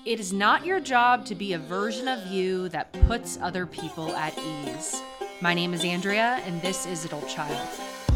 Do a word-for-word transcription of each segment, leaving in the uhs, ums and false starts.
It is not your job to be a version of you that puts other people at ease. My name is Andrea, and this is Adult Child.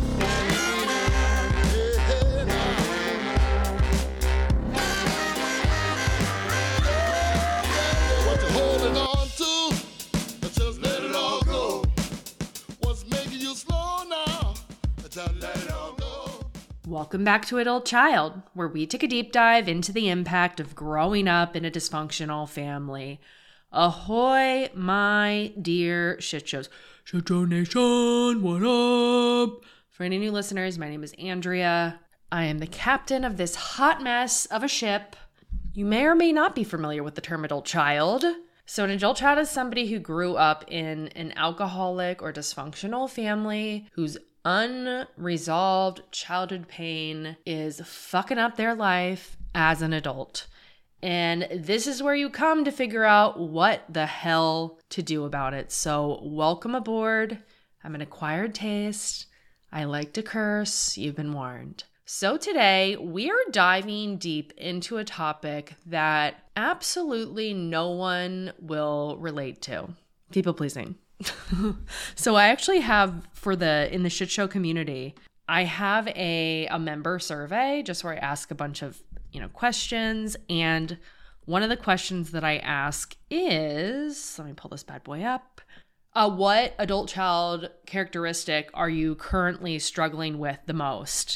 What you holding on to? Just let it all go. What's making you slow now? Just let it all go. Welcome back to Adult Child, where we take a deep dive into the impact of growing up in a dysfunctional family. Ahoy, my dear shit shows. Shit show nation, what up? For any new listeners, my name is Andrea. I am the captain of this hot mess of a ship. You may or may not be familiar with the term adult child. So an adult child is somebody who grew up in an alcoholic or dysfunctional family whose unresolved childhood pain is fucking up their life as an adult. And this is where you come to figure out what the hell to do about it. So welcome aboard. I'm an acquired taste. I like to curse. You've been warned. So today we are diving deep into a topic that absolutely no one will relate to. People pleasing. So I actually have for the, in the shit show community, I have a, a member survey just where I ask a bunch of, you know, questions. And one of the questions that I ask is, let me pull this bad boy up. Uh, what adult child characteristic are you currently struggling with the most?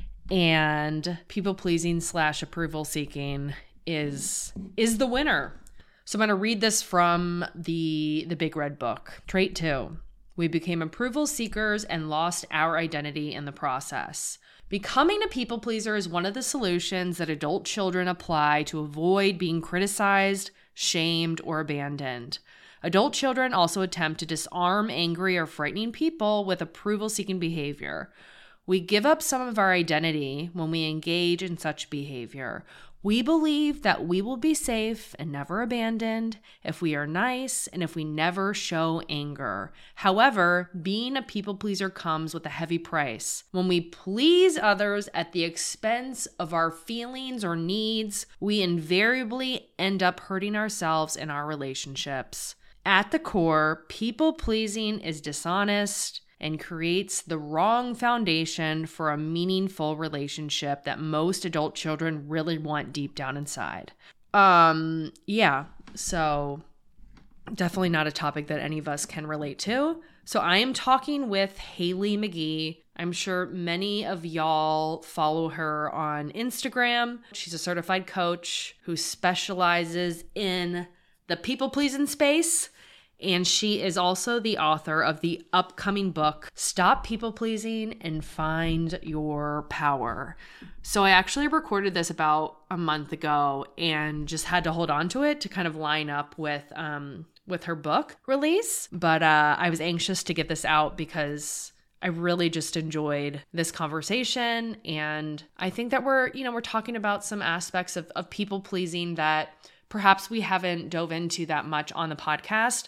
And people pleasing slash approval seeking is, is the winner. So I'm going to read this from the, the Big Red Book. Trait two, we became approval seekers and lost our identity in the process. Becoming a people pleaser is one of the solutions that adult children apply to avoid being criticized, shamed, or abandoned. Adult children also attempt to disarm angry or frightening people with approval-seeking behavior. We give up some of our identity when we engage in such behavior. We believe that we will be safe and never abandoned if we are nice and if we never show anger. However, being a people pleaser comes with a heavy price. When we please others at the expense of our feelings or needs, we invariably end up hurting ourselves in our relationships. At the core, people pleasing is dishonest and creates the wrong foundation for a meaningful relationship that most adult children really want deep down inside. Um, yeah, so definitely not a topic that any of us can relate to. So I am talking with Haley McGee. I'm sure many of y'all follow her on Instagram. She's a certified coach who specializes in the people-pleasing space. And she is also the author of the upcoming book, Stop People Pleasing and Find Your Power. So I actually recorded this about a month ago and just had to hold on to it to kind of line up with um, with her book release. But uh, I was anxious to get this out because I really just enjoyed this conversation. And I think that we're, you know, we're talking about some aspects of, of people pleasing that perhaps we haven't dove into that much on the podcast.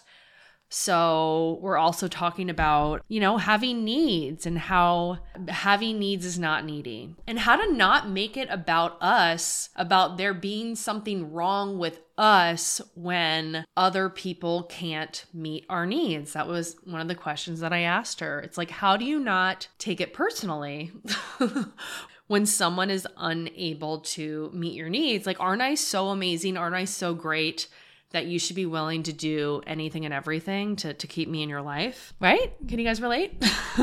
So we're also talking about, you know, having needs and how having needs is not needy and how to not make it about us, about there being something wrong with us when other people can't meet our needs. That was one of the questions that I asked her. It's like, how do you not take it personally when someone is unable to meet your needs? Like, aren't I so amazing? Aren't I so great that you should be willing to do anything and everything to, to keep me in your life, right? Can you guys relate?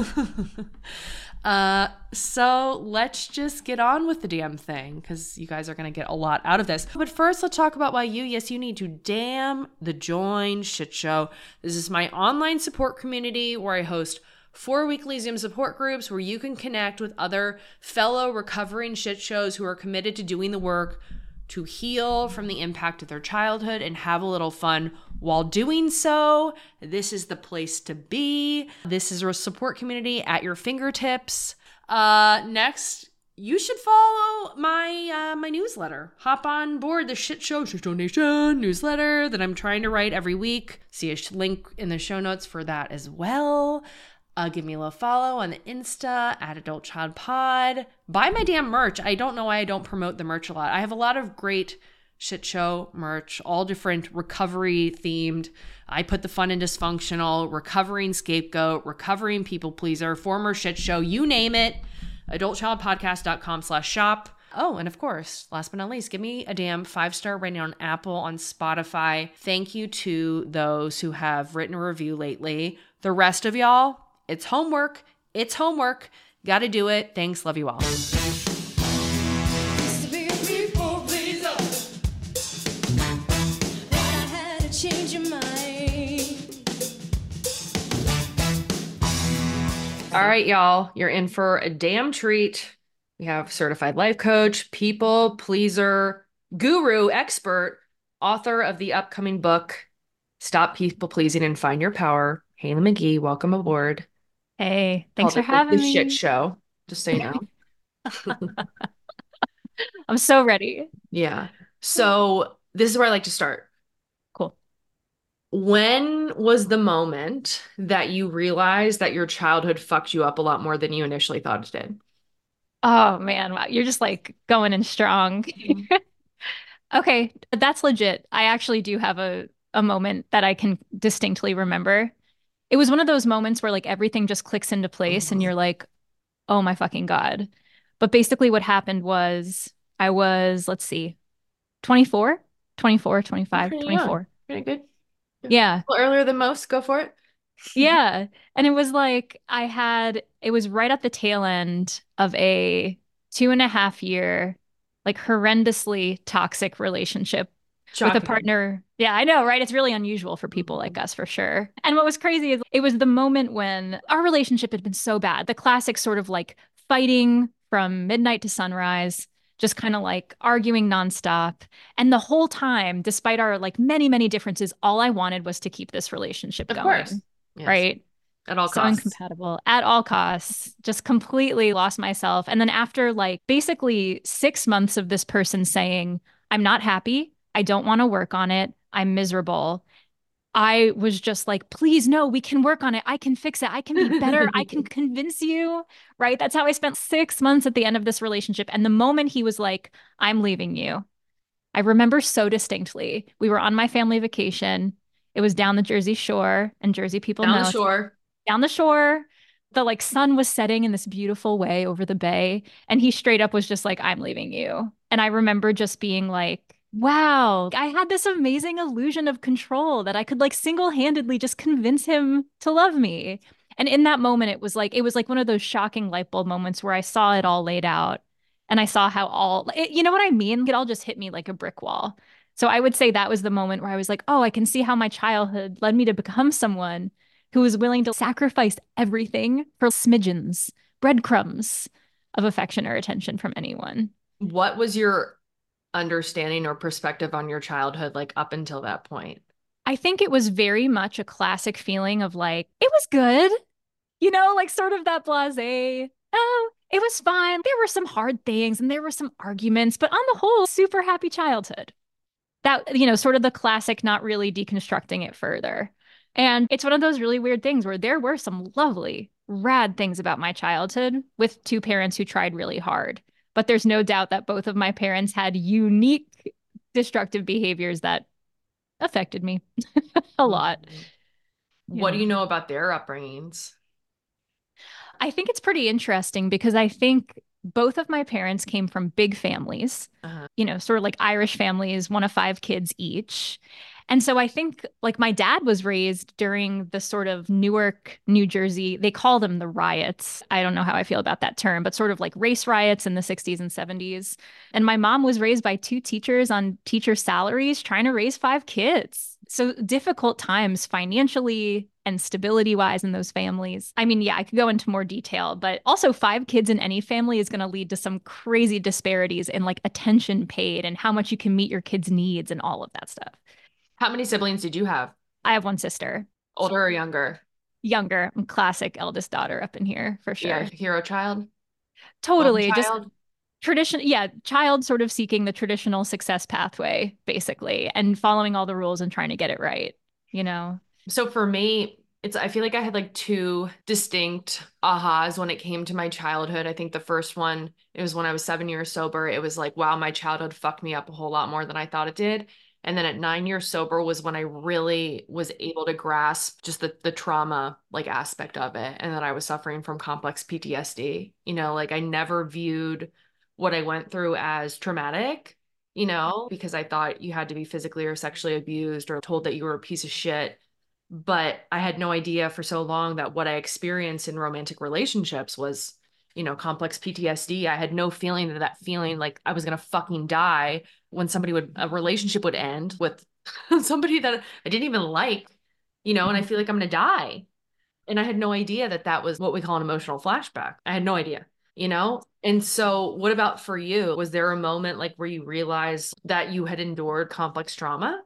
uh, so let's just get on with the damn thing because you guys are going to get a lot out of this. But first, let's talk about why you, yes, you need to damn the join shit show. This is my online support community where I host four weekly Zoom support groups where you can connect with other fellow recovering shit shows who are committed to doing the work to heal from the impact of their childhood and have a little fun while doing so. This is the place to be. This is a support community at your fingertips. Uh, next, you should follow my uh, my newsletter. Hop on board the Shit Show Shit Show Nation newsletter that I'm trying to write every week. See a link in the show notes for that as well. Uh, give me a little follow on the Insta at Adult Child Pod. Buy my damn merch. I don't know why I don't promote the merch a lot. I have a lot of great shit show merch, all different recovery themed. I put the fun and dysfunctional, recovering scapegoat, recovering people pleaser, former shit show, you name it. adultchildpodcast.com slash shop. Oh, and of course, last but not least, give me a damn five-star rating on Apple, on Spotify. Thank you to those who have written a review lately. The rest of y'all, it's homework. It's homework. Got to do it. Thanks. Love you all. All right, y'all, you're in for a damn treat. We have certified life coach, people pleaser, guru, expert, author of the upcoming book, Stop People Pleasing and Find Your Power, Haley McGee. Welcome aboard. Hey, thanks Called for it having the me. shit show, just so you know. I'm so ready. Yeah. So this is where I like to start. Cool. When was the moment that you realized that your childhood fucked you up a lot more than you initially thought it did? Oh man, wow. You're just like going in strong. Okay, that's legit. I actually do have a a moment that I can distinctly remember. It was one of those moments where like everything just clicks into place and you're like, "Oh my fucking God." But basically what happened was I was, let's see, twenty-four, twenty-four, twenty-five, Pretty twenty-four. young. Pretty good. Yeah. Well, earlier than most. Go for it. Yeah. And it was like I had, it was right at the tail end of a two and a half year, like horrendously toxic relationship with a Shocking. partner. Yeah, I know, right? It's really unusual for people like us for sure. And what was crazy is it was the moment when our relationship had been so bad. The classic sort of like fighting from midnight to sunrise, just kind of like arguing nonstop. And the whole time, despite our like many, many differences, all I wanted was to keep this relationship Of going. course. Yes. Right? At all So costs. incompatible at all costs. Just completely lost myself. And then after like basically six months of this person saying, I'm not happy. I don't want to work on it. I'm miserable. I was just like, please, no, we can work on it. I can fix it. I can be better. I can convince you. Right? That's how I spent six months at the end of this relationship. And the moment he was like, I'm leaving you, I remember so distinctly. We were on my family vacation. It was down the Jersey Shore, and Jersey people Down know the shore. down the shore. The like sun was setting in this beautiful way over the bay. And he straight up was just like, I'm leaving you. And I remember just being like, wow, I had this amazing illusion of control that I could like single-handedly just convince him to love me. And in that moment, it was like, it was like one of those shocking light bulb moments where I saw it all laid out. And I saw how all, it, you know what I mean? It all just hit me like a brick wall. So I would say that was the moment where I was like, oh, I can see how my childhood led me to become someone who was willing to sacrifice everything for smidgens, breadcrumbs of affection or attention from anyone. What was your understanding or perspective on your childhood like up until that point? I think it was very much a classic feeling of like, it was good, you know, like sort of that blasé, oh, it was fine. There were some hard things and there were some arguments, but on the whole, super happy childhood. That, you know, sort of the classic, not really deconstructing it further. And it's one of those really weird things where there were some lovely, rad things about my childhood with two parents who tried really hard. But there's no doubt that both of my parents had unique destructive behaviors that affected me a lot. What Yeah. do you know about their upbringings? I think it's pretty interesting because I think both of my parents came from big families, Uh-huh. you know, sort of like Irish families, one of five kids each. And so I think like my dad was raised during the sort of Newark, New Jersey, they call them the riots. I don't know how I feel about that term, but sort of like race riots in the sixties and seventies. And my mom was raised by two teachers on teacher salaries trying to raise five kids. So difficult times financially and stability wise in those families. I mean, yeah, I could go into more detail, but also five kids in any family is going to lead to some crazy disparities in like attention paid and how much you can meet your kids' needs and all of that stuff. How many siblings did you have? I have one sister. Older or younger? Younger. I'm classic eldest daughter up in here for sure. Yeah, hero child? Totally. Golden Just child? tradition. Yeah. Child sort of seeking the traditional success pathway, basically, and following all the rules and trying to get it right, you know? So for me, It's, I feel like I had like two distinct ahas when it came to my childhood. I think the first one, it was when I was seven years sober. It was like, wow, my childhood fucked me up a whole lot more than I thought it did. And then at nine years sober was when I really was able to grasp just the the trauma like aspect of it, and that I was suffering from complex P T S D. You know, like I never viewed what I went through as traumatic, you know, because I thought you had to be physically or sexually abused or told that you were a piece of shit. But I had no idea for so long that what I experienced in romantic relationships was, you know, complex P T S D. I had no feeling that that feeling like I was going to fucking die when somebody would, a relationship would end with somebody that I didn't even like, you know, and I feel like I'm going to die. And I had no idea that that was what we call an emotional flashback. I had no idea, you know? And so what about for you? Was there a moment like where you realized that you had endured complex trauma?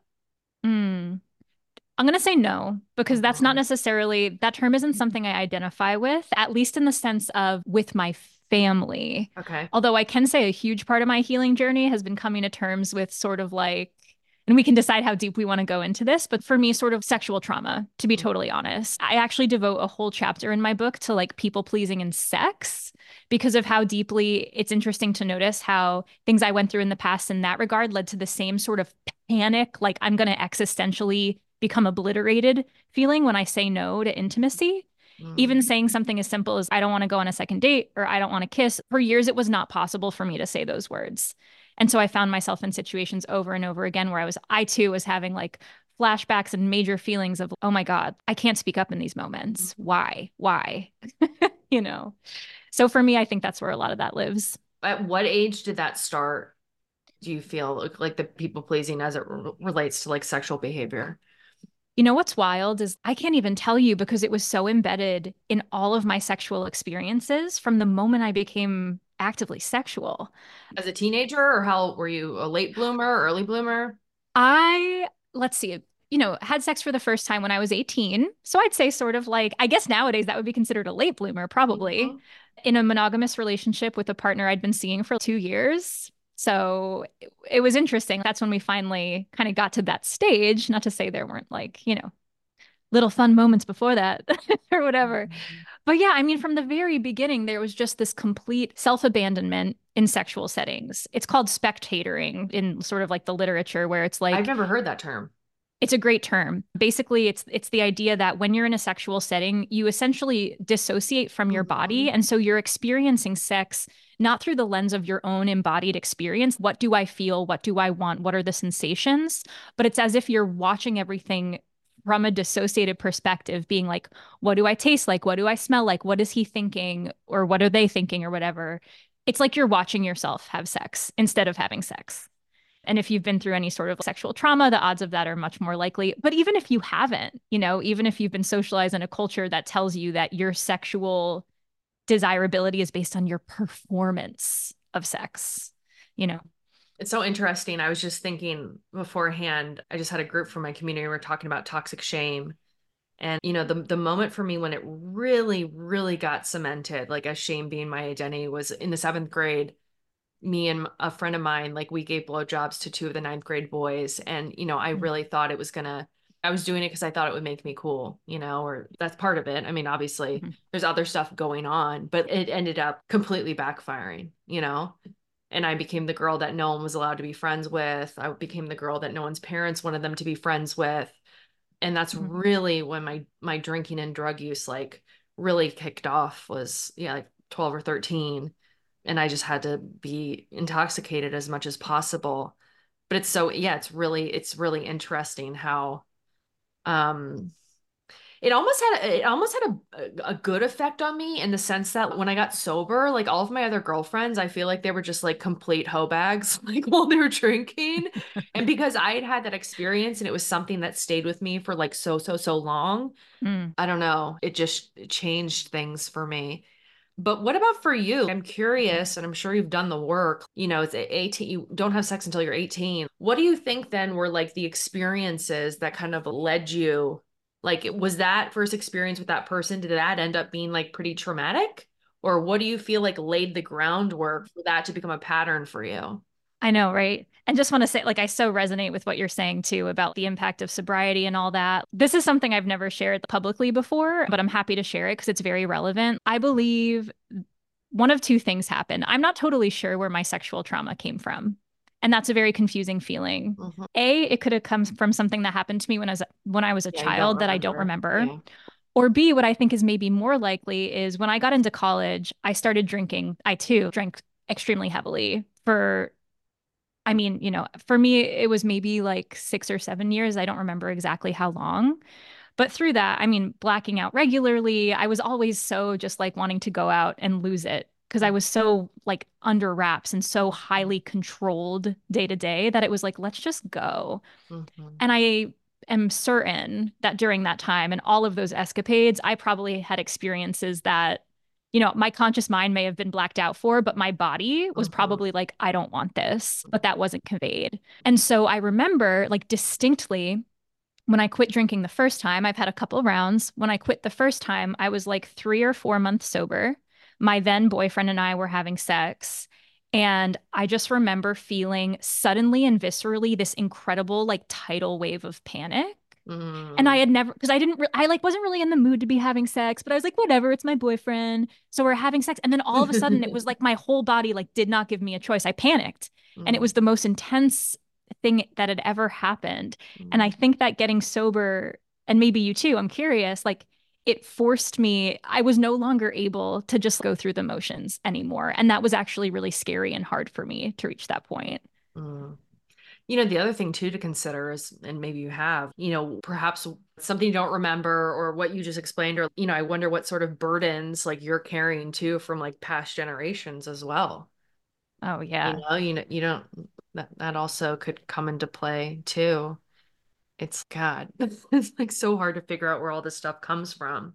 Mm. I'm going to say no, because that's not Mhm. necessarily, that term isn't something I identify with, at least in the sense of with my family. Okay. Although I can say a huge part of my healing journey has been coming to terms with sort of like, and we can decide how deep we want to go into this, but for me, sort of sexual trauma, to be totally honest. I actually devote a whole chapter in my book to like people pleasing and sex because of how deeply it's interesting to notice how things I went through in the past in that regard led to the same sort of panic, like I'm going to existentially become obliterated feeling when I say no to intimacy. Even Mm. saying something as simple as, I don't want to go on a second date or I don't want to kiss, for years, it was not possible for me to say those words. And so I found myself in situations over and over again where I was, I too was having like flashbacks and major feelings of, oh my God, I can't speak up in these moments. Why? Why? You know? So for me, I think that's where a lot of that lives. At what age did that start? Do you feel like, like the people pleasing as it r relates to like sexual behavior? You know what's wild is I can't even tell you because it was so embedded in all of my sexual experiences from the moment I became actively sexual. As a teenager, or how were you, a late bloomer, early bloomer? I, let's see, you know, had sex for the first time when I was eighteen. So I'd say sort of like, I guess nowadays that would be considered a late bloomer, probably, Mhm. in a monogamous relationship with a partner I'd been seeing for two years. So it, it was interesting. That's when we finally kind of got to that stage. Not to say there weren't like, you know, little fun moments before that or whatever. But yeah, I mean, from the very beginning, there was just this complete self abandonment in sexual settings. It's called spectatoring in sort of like the literature, where it's I've like, never heard that term. it's a great term. Basically, it's it's the idea that when you're in a sexual setting, you essentially dissociate from your body. Mhm. And so you're experiencing sex not through the lens of your own embodied experience. What do I feel? What do I want? What are the sensations? But it's as if you're watching everything from a dissociated perspective, being like, what do I taste like? What do I smell like? What is he thinking? Or what are they thinking? Or whatever. It's like you're watching yourself have sex instead of having sex. And if you've been through any sort of sexual trauma, the odds of that are much more likely. But even if you haven't, you know, even if you've been socialized in a culture that tells you that your sexual desirability is based on your performance of sex, you know. It's so interesting. I was just thinking beforehand, I just had a group from my community. We were talking about toxic shame. And, you know, the, the moment for me when it really, really got cemented, like as shame being my identity, was in the seventh grade. Me and a friend of mine, like we gave blowjobs to two of the ninth grade boys. And, you know, I really thought it was gonna, I was doing it because I thought it would make me cool, you know, or that's part of it. I mean, obviously Mm-hmm. there's other stuff going on, but it ended up completely backfiring, you know? And I became the girl that no one was allowed to be friends with. I became the girl that no one's parents wanted them to be friends with. And that's Mm-hmm. really when my my drinking and drug use like really kicked off, was yeah, like twelve or thirteen. And I just had to be intoxicated as much as possible. But it's so yeah, it's really it's really interesting how um it almost had it almost had a a good effect on me in the sense that when I got sober, like all of my other girlfriends, I feel like they were just like complete hoe bags, like while they were drinking. And because I had had that experience and it was something that stayed with me for like so, so, so long, Mm. I don't know, it just changed things for me. But what about for you? I'm curious, and I'm sure you've done the work. You know, it's eighteen, you don't have sex until you're eighteen. What do you think then were like the experiences that kind of led you? Like, was that first experience with that person, did that end up being like pretty traumatic? Or what do you feel like laid the groundwork for that to become a pattern for you? I know, right? And just want to say, like, I so resonate with what you're saying too about the impact of sobriety and all that. This is something I've never shared publicly before, but I'm happy to share it because it's very relevant. I believe one of two things happened. I'm not totally sure where my sexual trauma came from. And that's a very confusing feeling. Mhm. A, it could have come from something that happened to me when I was when I was a Yeah, you don't child that I don't remember. remember. Yeah. Or B, what I think is maybe more likely is when I got into college, I started drinking. I too drank extremely heavily for, I mean, you know, for me, it was maybe like six or seven years. I don't remember exactly how long. But through that, I mean, blacking out regularly, I was always so just like wanting to go out and lose it because I was so like under wraps and so highly controlled day to day that it was like, let's just go. Mhm. And I am certain that during that time and all of those escapades, I probably had experiences that, you know, my conscious mind may have been blacked out for, but my body was Mhm. probably like, I don't want this, but that wasn't conveyed. And so I remember like distinctly when I quit drinking the first time, I've had a couple rounds. When I quit the first time, I was like three or four months sober. My then boyfriend and I were having sex. And I just remember feeling suddenly and viscerally this incredible, like, tidal wave of panic. And I Mm. had never, because I didn't, re- I like wasn't really in the mood to be having sex, but I was like, whatever, it's my boyfriend. So we're having sex. And then all of a sudden, it was like my whole body, like, did not give me a choice. I panicked. And it Mm. was the most intense thing that had ever happened. And I Mm. think that getting sober, and maybe you too, I'm curious, like, it forced me, I was no longer able to just go through the motions anymore. And that was actually really scary and hard for me to reach that point. Mm. You know, the other thing too to consider is, and maybe you have, you know, perhaps something you don't remember or what you just explained, or, you know, I wonder what sort of burdens like you're carrying too from like past generations as well. Oh, You yeah. know, you know, you don't, that, that also could come into play too. It's God, it's like so hard to figure out where all this stuff comes from.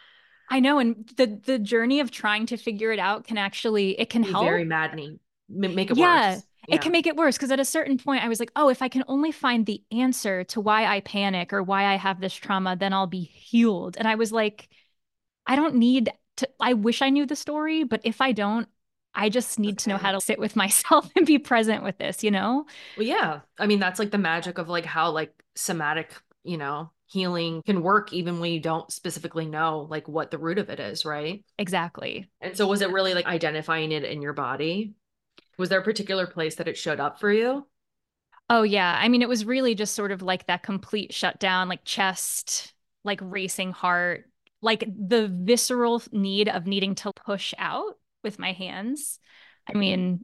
I know, and the the journey of trying to figure it out can actually it can Be very help. maddening, M- make it Yeah, worse. it Yeah. can make it worse because at a certain point I was like, "Oh, if I can only find the answer to why I panic or why I have this trauma, then I'll be healed." And I was like, "I don't need to I wish I knew the story, but if I don't, I just need to know how Okay. to sit with myself and be present with this, you know?" Well, yeah. I mean, that's like the magic of like how like somatic, you know, healing can work even when you don't specifically know like what the root of it is, right? Exactly. And so was it really like identifying it in your body? Was there a particular place that it showed up for you? Oh yeah. I mean, it was really just sort of like that complete shutdown, like chest, like racing heart, like the visceral need of needing to push out with my hands. I mean,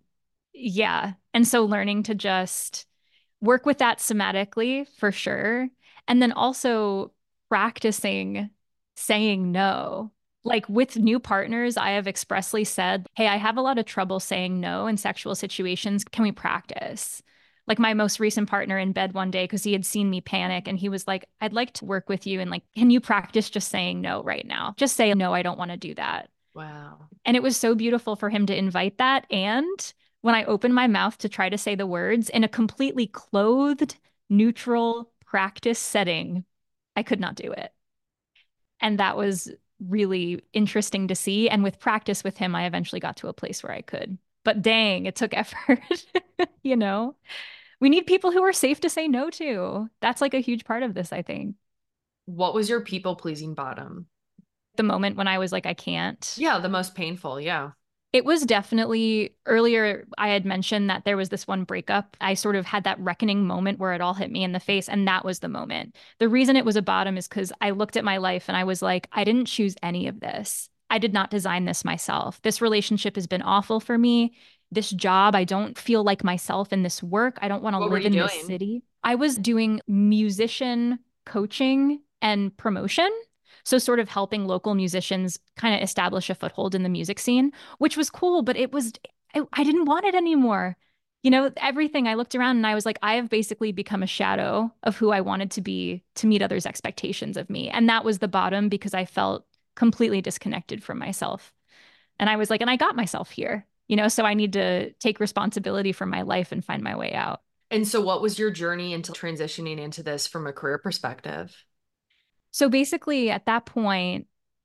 yeah. And so learning to just work with that somatically for sure. And then also practicing saying no. Like with new partners, I have expressly said, hey, I have a lot of trouble saying no in sexual situations. Can we practice? Like my most recent partner in bed one day, because he had seen me panic and he was like, I'd like to work with you. And like, can you practice just saying no right now? Just say, no, I don't want to do that. Wow. And it was so beautiful for him to invite that. And when I opened my mouth to try to say the words in a completely clothed, neutral practice setting, I could not do it. And that was really interesting to see. And with practice with him, I eventually got to a place where I could. But dang, it took effort, you know? We need people who are safe to say no to. That's like a huge part of this, I think. What was your people pleasing bottom? The moment when I was like, I can't. Yeah, the most painful. Yeah. It was definitely earlier. I had mentioned that there was this one breakup. I sort of had that reckoning moment where it all hit me in the face, and that was the moment. The reason it was a bottom is because I looked at my life and I was like, I didn't choose any of this. I did not design this myself. This relationship has been awful for me. This job, I don't feel like myself in this work. I don't want to What were live you in this doing? city. I was doing musician coaching and promotion. So, sort of helping local musicians kind of establish a foothold in the music scene, which was cool, but it was, I, I didn't want it anymore. You know, everything I looked around and I was like, I have basically become a shadow of who I wanted to be to meet others' expectations of me. And that was the bottom because I felt completely disconnected from myself. And I was like, and I got myself here, you know, so I need to take responsibility for my life and find my way out. And so what was your journey into transitioning into this from a career perspective? So basically, at that point,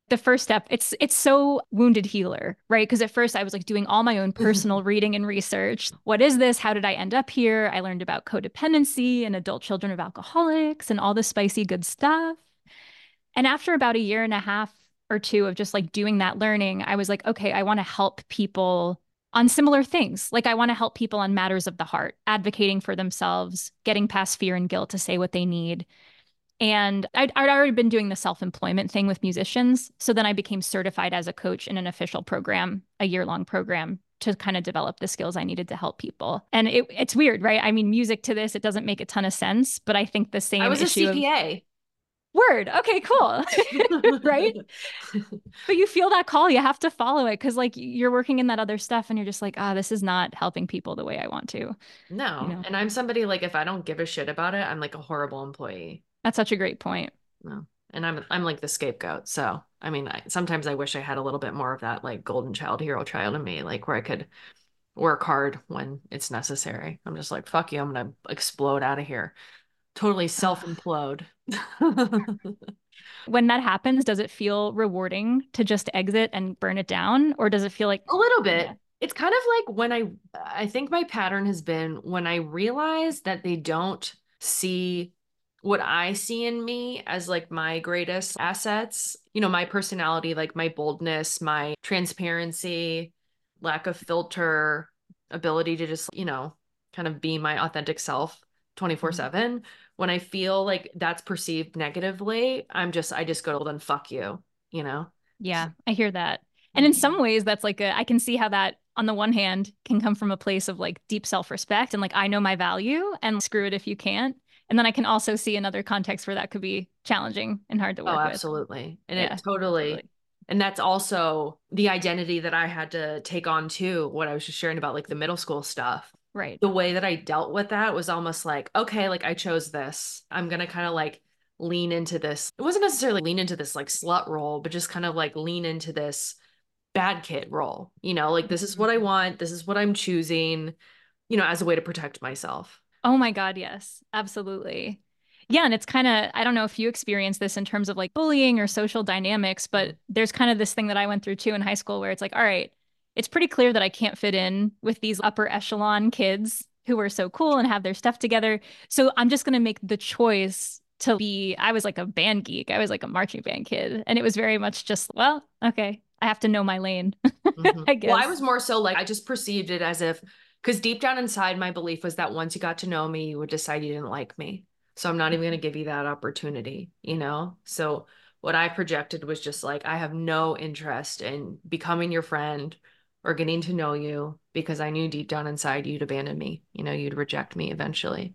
The first step, it's it's so wounded healer, right? Because at first I was like doing all my own personal reading and research. What is this? How did I end up here? I learned about codependency and adult children of alcoholics and all the spicy good stuff. And after about a year and a half or two of just like doing that learning, I was like, okay, I want to help people on similar things. Like I want to help people on matters of the heart, advocating for themselves, getting past fear and guilt to say what they need. And I'd, I'd already been doing the self-employment thing with musicians. So then I became certified as a coach in an official program, a year-long program to kind of develop the skills I needed to help people. And it, it's weird, right? I mean, music to this, it doesn't make a ton of sense, but I think the same I was a issue C P A. Of, word. Okay, cool. Right? But you feel that call, you have to follow it because like you're working in that other stuff and you're just like, ah, oh, this is not helping people the way I want to. No. You know? And I'm somebody like, if I don't give a shit about it, I'm like a horrible employee. That's such a great point. No. And I'm I'm like the scapegoat. So, I mean, I, sometimes I wish I had a little bit more of that like golden child, hero child in me, like where I could work hard when it's necessary. I'm just like, fuck you, I'm gonna explode out of here. Totally self-implode. When that happens, does it feel rewarding to just exit and burn it down? Or does it feel like a little bit? Yeah. It's kind of like when I I think my pattern has been when I realize that they don't see what I see in me as like my greatest assets, you know, my personality, like my boldness, my transparency, lack of filter, ability to just, you know, kind of be my authentic self twenty-four seven. When I feel like that's perceived negatively, I'm just, I just go, well, then fuck you, you know? Yeah, I hear that. And in some ways, that's like a, I can see how that on the one hand can come from a place of like deep self-respect and like, I know my value and screw it if you can't. And then I can also see another context where that could be challenging and hard to work oh, with. absolutely. And Yeah, it totally, totally. and that's also the identity that I had to take on too, what I was just sharing about like the middle school stuff. Right. The way that I dealt with that was almost like, okay, like I chose this. I'm going to kind of like lean into this. It wasn't necessarily lean into this like slut role, but just kind of like lean into this bad kid role. You know, like this is what I want. This is what I'm choosing, you know, as a way to protect myself. Oh my God, yes, absolutely. Yeah, and it's kind of, I don't know if you experience this in terms of like bullying or social dynamics, but there's kind of this thing that I went through too in high school where it's like, all right, it's pretty clear that I can't fit in with these upper echelon kids who are so cool and have their stuff together. So I'm just going to make the choice to be, I was like a band geek. I was like a marching band kid. And it was very much just, well, okay, I have to know my lane, Mm-hmm. I guess. Well, I was more so like, I just perceived it as if, because deep down inside, my belief was that once you got to know me, you would decide you didn't like me. So I'm not even going to give you that opportunity, you know? So what I projected was just like, I have no interest in becoming your friend or getting to know you because I knew deep down inside you'd abandon me, you know, you'd reject me eventually.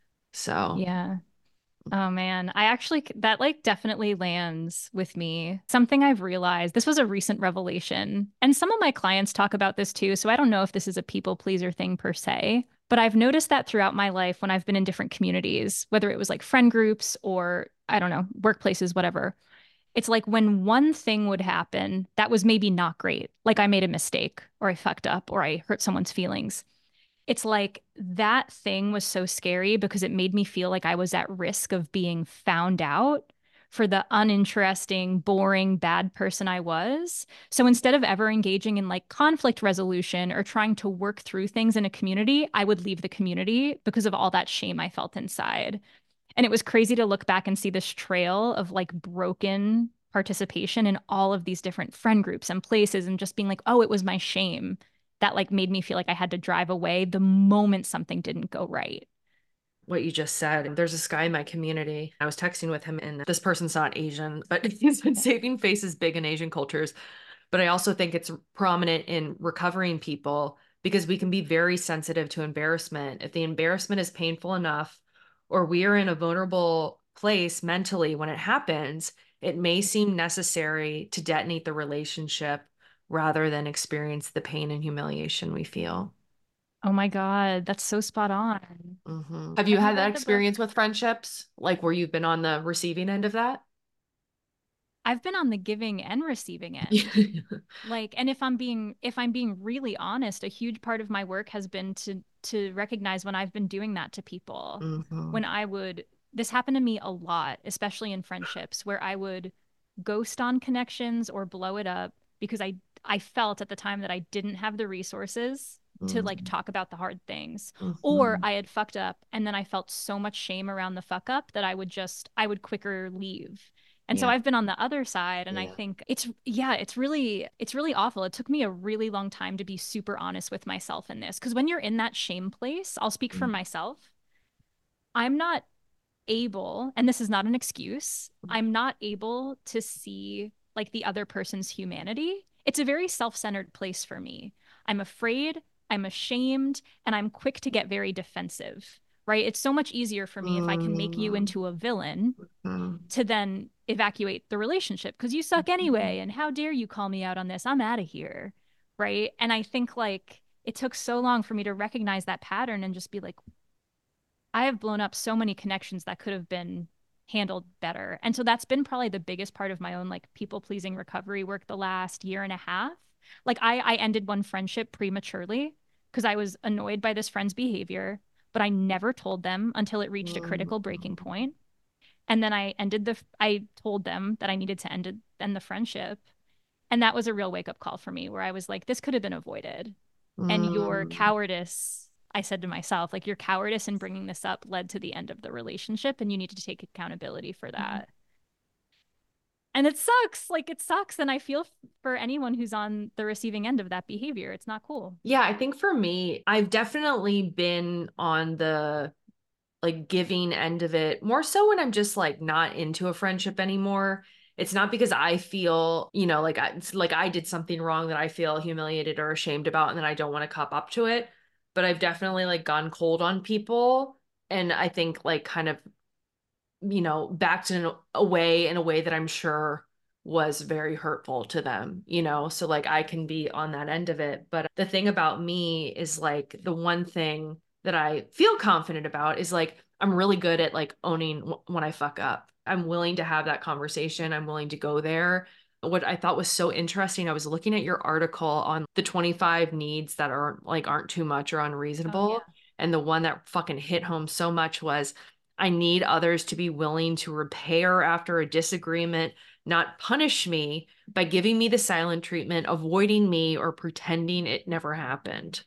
So Yeah. Oh man, I actually, that like definitely lands with me. Something I've realized, this was a recent revelation, and some of my clients talk about this too. So I don't know if this is a people pleaser thing per se, but I've noticed that throughout my life when I've been in different communities, whether it was like friend groups or I don't know, workplaces, whatever. It's like when one thing would happen that was maybe not great, like I made a mistake or I fucked up or I hurt someone's feelings. It's like that thing was so scary because it made me feel like I was at risk of being found out for the uninteresting, boring, bad person I was. So instead of ever engaging in like conflict resolution or trying to work through things in a community, I would leave the community because of all that shame I felt inside. And it was crazy to look back and see this trail of like broken participation in all of these different friend groups and places and just being like, oh, it was my shame that like made me feel like I had to drive away the moment something didn't go right. what you just said, there's this guy in my community. I was texting with him, and this person's not Asian, but he's been saving faces big in Asian cultures. But I also think it's prominent in recovering people because we can be very sensitive to embarrassment. If the embarrassment is painful enough, or we are in a vulnerable place mentally when it happens, it may seem necessary to detonate the relationship rather than experience the pain and humiliation we feel. Oh my God, that's so spot on. Mm-hmm. Have you Have you had that read the book? experience with friendships, like where you've been on the receiving end of that? I've been on the giving and receiving end. Like, and if I'm being if I'm being really honest, a huge part of my work has been to to recognize when I've been doing that to people. Mm-hmm. When I would, this happened to me a lot, especially in friendships, where I would ghost on connections or blow it up because I I felt at the time that I didn't have the resources to like talk about the hard things, Mhm. or I had fucked up and then I felt so much shame around the fuck up that I would just I would quicker leave. And so Yeah. I've been on the other side, and I Yeah. think it's yeah, it's really it's really awful. It took me a really long time to be super honest with myself in this, because when you're in that shame place, I'll speak for Mm. myself. I'm not able, and this is not an excuse, I'm not able to see like the other person's humanity. It's a very self-centered place for me. I'm afraid, I'm ashamed, and I'm quick to get very defensive, right? It's so much easier for me if I can make you Mm. into a villain Mm. to then evacuate the relationship because you suck anyway. And how dare you call me out on this? I'm out of here. Right. And I think like it took so long for me to recognize that pattern and just be like, I have blown up so many connections that could have been handled better. And so that's been probably the biggest part of my own like people pleasing recovery work the last year and a half. Like I, I ended one friendship prematurely because I was annoyed by this friend's behavior, but I never told them until it reached a critical breaking point. And then I ended the, I told them that I needed to end it, end the friendship. And that was a real wake up call for me where I was like, this could have been avoided. And your Mm. cowardice, I said to myself, like your cowardice in bringing this up led to the end of the relationship, and you need to take accountability for that. And it sucks. Like it sucks. And I feel f- for anyone who's on the receiving end of that behavior. It's not cool. Yeah, I think for me, I've definitely been on the like giving end of it more so when I'm just like not into a friendship anymore. It's not because I feel, you know, like I it's like I did something wrong that I feel humiliated or ashamed about and then I don't want to cop up to it. But I've definitely like gone cold on people. And I think like kind of, you know, backed in a- away in a way that I'm sure was very hurtful to them, you know? So like I can be on that end of it. But the thing about me is like the one thing that I feel confident about is like I'm really good at like owning w- when I fuck up. I'm willing to have that conversation. I'm willing to go there. What I thought was so interesting, I was looking at your article on the twenty-five needs that are like aren't too much or unreasonable. And the one that fucking hit home so much was I need others to be willing to repair after a disagreement, not punish me by giving me the silent treatment, avoiding me, or pretending it never happened.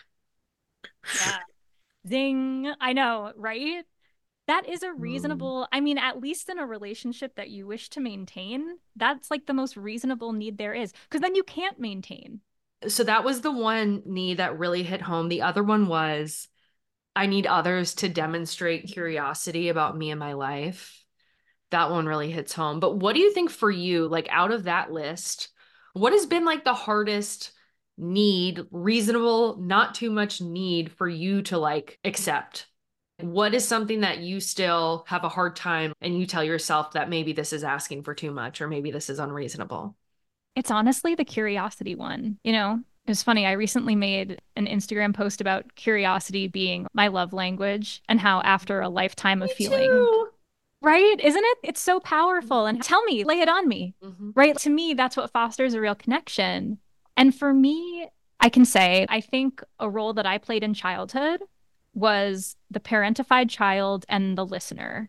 Yeah. Zing. I know, right? That is a Mm. reasonable, I mean, at least in a relationship that you wish to maintain, that's like the most reasonable need there is. Because then you can't maintain. So that was the one need that really hit home. The other one was I need others to demonstrate curiosity about me and my life. That one really hits home. But what do you think for you, like out of that list, what has been like the hardest need, reasonable, not too much need for you to like accept? What is something that you still have a hard time and you tell yourself that maybe this is asking for too much or maybe this is unreasonable? It's honestly the curiosity one. You know, it was funny. I recently made an Instagram post about curiosity being my love language and how after a lifetime of Me feeling, too. right? Isn't it? It's so powerful. And tell me, lay it on me, Mhm. right? To me, that's what fosters a real connection. And for me, I can say, I think a role that I played in childhood was the parentified child and the listener.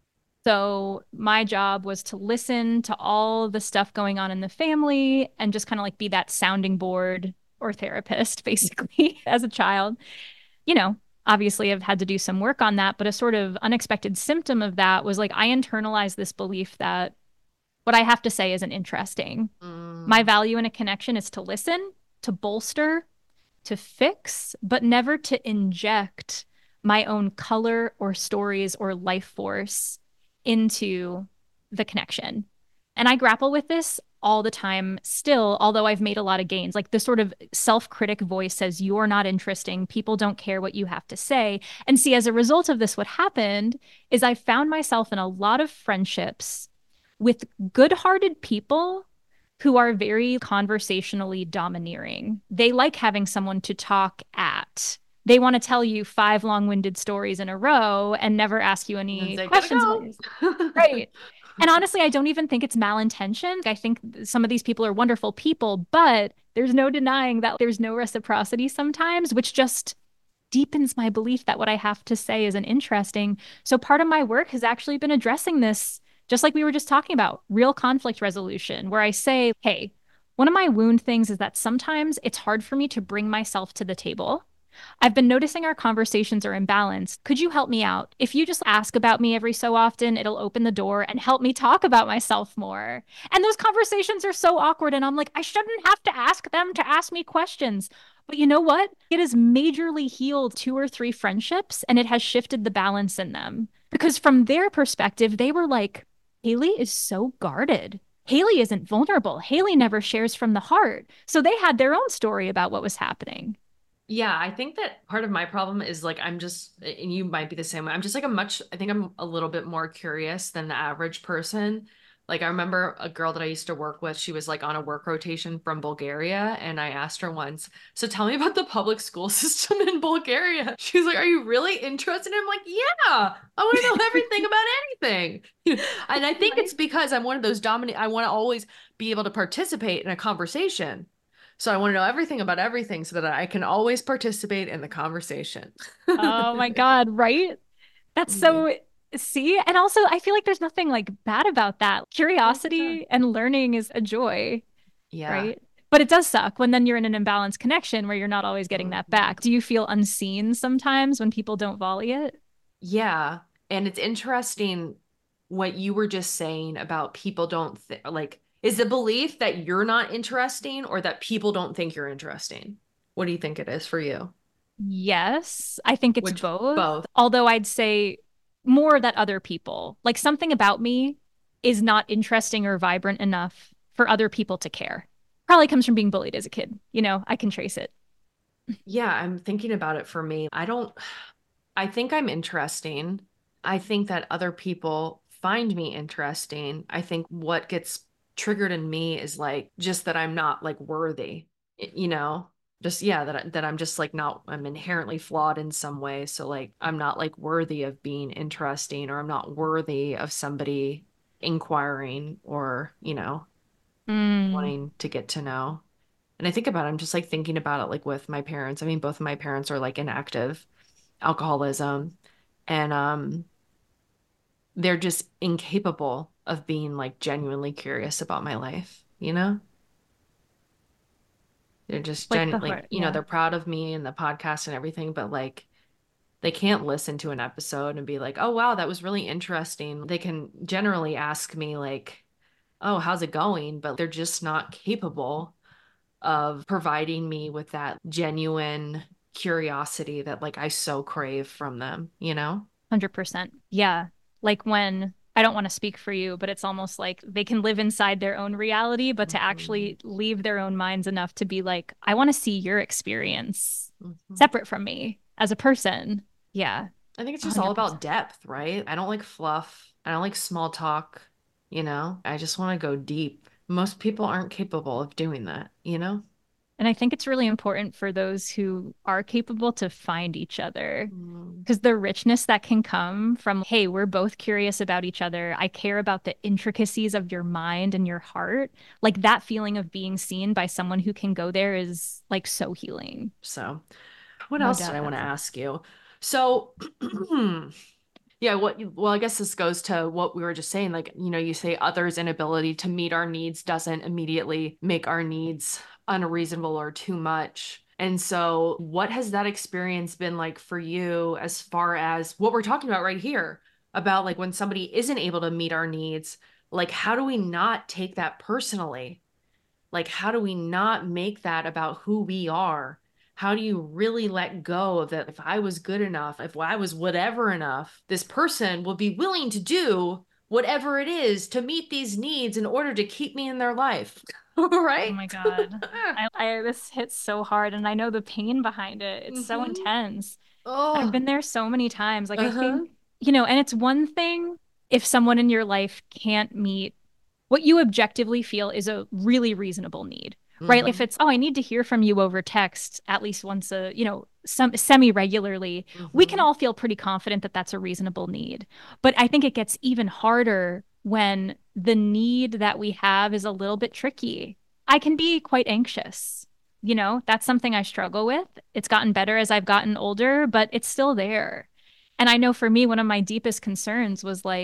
So my job was to listen to all the stuff going on in the family and just kind of like be that sounding board or therapist, basically, as a child. You know, obviously I've had to do some work on that, but a sort of unexpected symptom of that was like I internalized this belief that what I have to say isn't interesting. My Mm. value in a connection is to listen, to bolster, to fix, but never to inject my own color or stories or life force into the connection. And I grapple with this all the time still, although I've made a lot of gains. Like the sort of self critic voice says, you're not interesting. People don't care what you have to say. And see, as a result of this, what happened is I found myself in a lot of friendships with good hearted people who are very conversationally domineering. They like having someone to talk at. They want to tell you five long-winded stories in a row and never ask you any Say, gotta questions about go. yourself. Right. And honestly, I don't even think it's malintentioned. I think some of these people are wonderful people, but there's no denying that there's no reciprocity sometimes, which just deepens my belief that what I have to say isn't interesting. So part of my work has actually been addressing this just like we were just talking about, real conflict resolution, where I say, hey, one of my wound things is that sometimes it's hard for me to bring myself to the table. I've been noticing our conversations are imbalanced. Could you help me out? If you just ask about me every so often, it'll open the door and help me talk about myself more. And those conversations are so awkward. And I'm like, I shouldn't have to ask them to ask me questions. But you know what? It has majorly healed two or three friendships, and it has shifted the balance in them. Because from their perspective, they were like, Haley is so guarded. Haley isn't vulnerable. Haley never shares from the heart. So they had their own story about what was happening. Yeah, I think that part of my problem is like, I'm just, and you might be the same way. I'm just like a much, I think I'm a little bit more curious than the average person. Like I remember a girl that I used to work with, she was like on a work rotation from Bulgaria. And I asked her once, so tell me about the public school system in Bulgaria. She was like, are you really interested? And I'm like, yeah, I want to know everything about anything. And I think it's because I'm one of those dominant, I want to always be able to participate in a conversation. So I want to know everything about everything so that I can always participate in the conversation. Oh my God, right? That's so, see? And also, I feel like there's nothing like bad about that. Curiosity and learning is a joy, Yeah. right? But it does suck when then you're in an imbalanced connection where you're not always getting that back. Do you feel unseen sometimes when people don't volley it? Yeah. And it's interesting what you were just saying about people don't th- like, is the belief that you're not interesting or that people don't think you're interesting? What do you think it is for you? Yes, I think it's Which, both. both. Although I'd say more that other people, like something about me is not interesting or vibrant enough for other people to care. Probably comes from being bullied as a kid. You know, I can trace it. Yeah, I'm thinking about it for me. I don't, I think I'm interesting. I think that other people find me interesting. I think what gets triggered in me is like just that I'm not like worthy, you know, just yeah, that that I'm just like not, I'm inherently flawed in some way. So like I'm not like worthy of being interesting, or I'm not worthy of somebody inquiring or, you know, Mm, wanting to get to know. And I think about it, I'm just like thinking about it like with my parents. I mean, both of my parents are like in active alcoholism, and um they're just incapable of being like genuinely curious about my life, you know? They're just like the genuinely, heart. you know, Yeah. they're proud of me and the podcast and everything, but like they can't listen to an episode and be like, oh, wow, that was really interesting. They can generally ask me, like, oh, how's it going? But they're just not capable of providing me with that genuine curiosity that like I so crave from them, you know? one hundred percent. Yeah. Like when I don't want to speak for you, but it's almost like they can live inside their own reality, but to Mhm. actually leave their own minds enough to be like, I want to see your experience Mhm. separate from me as a person. Yeah. I think it's just all one hundred percent. about depth, right? I don't like fluff. I don't like small talk, you know? I just want to go deep. Most people aren't capable of doing that, you know? And I think it's really important for those who are capable to find each other, Mm. because the richness that can come from, hey, we're both curious about each other. I care about the intricacies of your mind and your heart. Like that feeling of being seen by someone who can go there is like so healing. So, what No else did doubt I want to about that. ask you? So, yeah, what, well, I guess this goes to what we were just saying. Like, you know, you say others' inability to meet our needs doesn't immediately make our needs unreasonable or too much. And so, what has that experience been like for you as far as what we're talking about right here about like when somebody isn't able to meet our needs? Like, how do we not take that personally? Like, how do we not make that about who we are? How do you really let go of that? If I was good enough, if I was whatever enough, this person will be willing to do whatever it is to meet these needs in order to keep me in their life. Oh Right? my God. I, I this hits so hard and I know the pain behind it. It's so Mm-hmm. intense. I've Oh, been there so many times. Like I uh-huh. think, you know, and it's one thing if someone in your life can't meet what you objectively feel is a really reasonable need, right? If Mm-hmm. it's, oh, I need to hear from you over text at least once a, you know, some semi regularly, we can Mm-hmm. all feel pretty confident that that's a reasonable need. But I think it gets even harder when the need that we have is a little bit tricky. I can be quite anxious. You know, that's something I struggle with. It's gotten better as I've gotten older, but it's still there. And I know for me, one of my deepest concerns was like,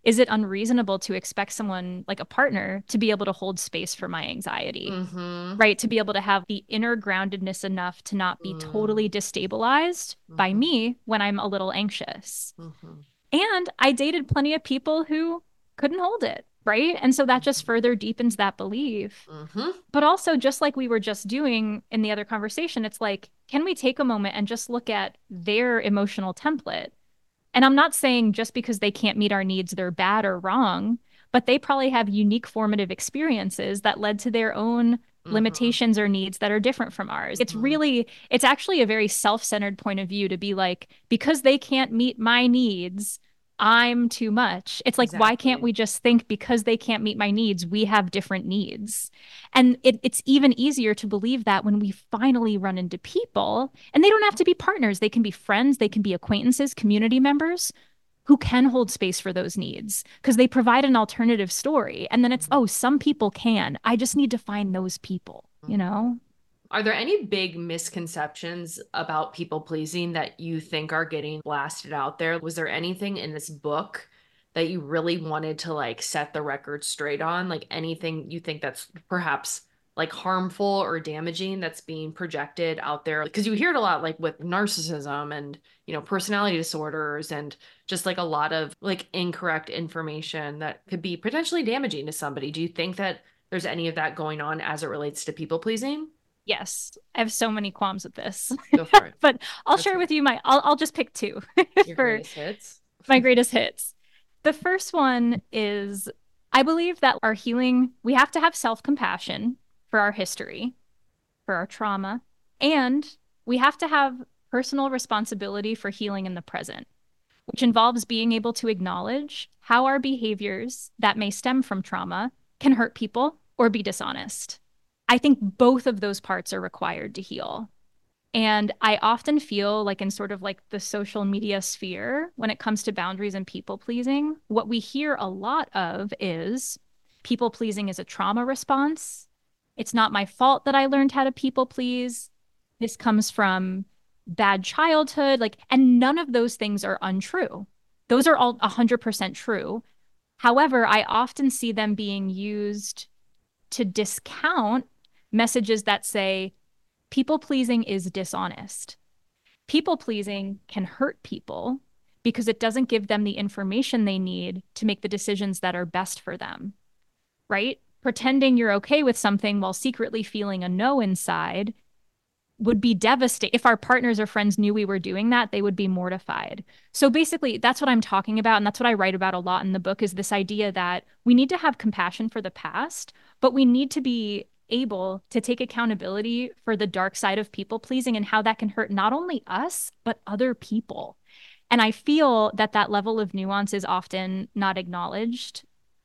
is it unreasonable to expect someone like a partner to be able to hold space for my anxiety? Mm-hmm. Right? To be able to have the inner groundedness enough to not be Mm. totally destabilized by Mhm. me when I'm a little anxious. Mhm. And I dated plenty of people who couldn't hold it, right? And so that just further deepens that belief. Mhm. But also, just like we were just doing in the other conversation, it's like, can we take a moment and just look at their emotional template? And I'm not saying just because they can't meet our needs, they're bad or wrong, but they probably have unique formative experiences that led to their own Mhm. limitations or needs that are different from ours. It's Mhm. really, it's actually a very self-centered point of view to be like, because they can't meet my needs, I'm too much. It's like, why can't Exactly. we just think because they can't meet my needs, we have different needs? And it, it's even easier to believe that when we finally run into people, and they don't have to be partners, they can be friends, they can be acquaintances, community members who can hold space for those needs because they provide an alternative story. And then it's, oh, some people can. I just need to find those people, you know? Are there any big misconceptions about people pleasing that you think are getting blasted out there? Was there anything in this book that you really wanted to like set the record straight on? Like anything you think that's perhaps like harmful or damaging that's being projected out there? Because you hear it a lot like with narcissism and, you know, personality disorders and just like a lot of like incorrect information that could be potentially damaging to somebody. Do you think that there's any of that going on as it relates to people pleasing? Yes, I have so many qualms with this, Go for it. but I'll Let's share hear with it. you my, I'll, I'll just pick two Your for greatest hits. my greatest hits. The first one is I believe that our healing, we have to have self-compassion for our history, for our trauma, and we have to have personal responsibility for healing in the present, which involves being able to acknowledge how our behaviors that may stem from trauma can hurt people or be dishonest. I think both of those parts are required to heal. And I often feel like in sort of like the social media sphere, when it comes to boundaries and people pleasing, what we hear a lot of is people pleasing is a trauma response. It's not my fault that I learned how to people please. This comes from bad childhood. Like, and none of those things are untrue. Those are all one hundred percent true. However, I often see them being used to discount messages that say, people pleasing is dishonest. People pleasing can hurt people because it doesn't give them the information they need to make the decisions that are best for them, right? Pretending you're okay with something while secretly feeling a no inside would be devastating. If our partners or friends knew we were doing that, they would be mortified. So basically, that's what I'm talking about. And that's what I write about a lot in the book is this idea that we need to have compassion for the past, but we need to be able to take accountability for the dark side of people pleasing and how that can hurt not only us, but other people. And I feel that that level of nuance is often not acknowledged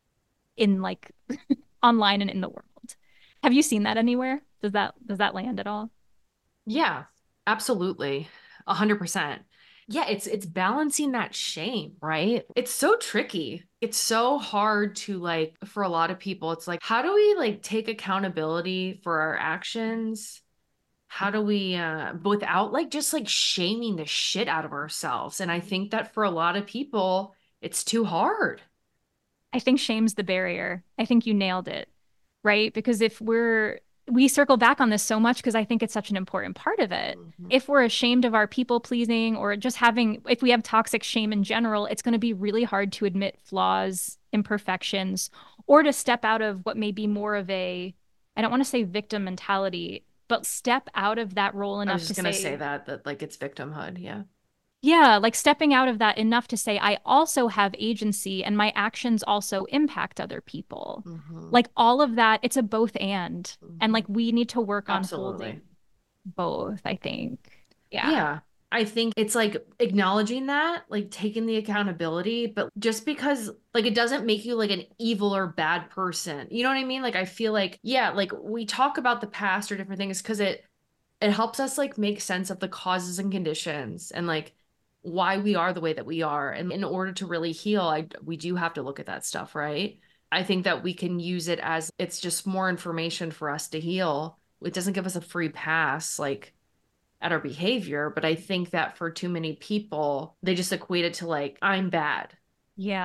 in like online and in the world. Have you seen that anywhere? Does that does that land at all? Yeah, absolutely. A hundred percent. Yeah, it's it's balancing that shame, right? It's so tricky. It's so hard to like for a lot of people, it's like, how do we like take accountability for our actions? How do we uh but without like just like shaming the shit out of ourselves? And I think that for a lot of people, it's too hard. I think shame's the barrier. I think you nailed it, right? Because if we're, we circle back on this so much because I think it's such an important part of it. Mhm. If we're ashamed of our people pleasing or just having, if we have toxic shame in general, it's going to be really hard to admit flaws, imperfections, or to step out of what may be more of a, I don't want to say victim mentality, but step out of that role I was enough to just gonna say, say that that like it's victimhood. Yeah. yeah, like stepping out of that enough to say, I also have agency and my actions also impact other people. Mhm. Like all of that, it's a both and. And like Mhm. we need to work on Absolutely. holding both, I think. Yeah. Yeah. I think it's like acknowledging that, like taking the accountability, but just because like it doesn't make you like an evil or bad person. You know what I mean? Like I feel like, yeah, like we talk about the past or different things because it it helps us like make sense of the causes and conditions and like why we are the way that we are. And in order to really heal, I we do have to look at that stuff, right? I think that we can use it as it's just more information for us to heal. It doesn't give us a free pass like at our behavior, but I think that for too many people, they just equate it to like I'm bad. Yeah.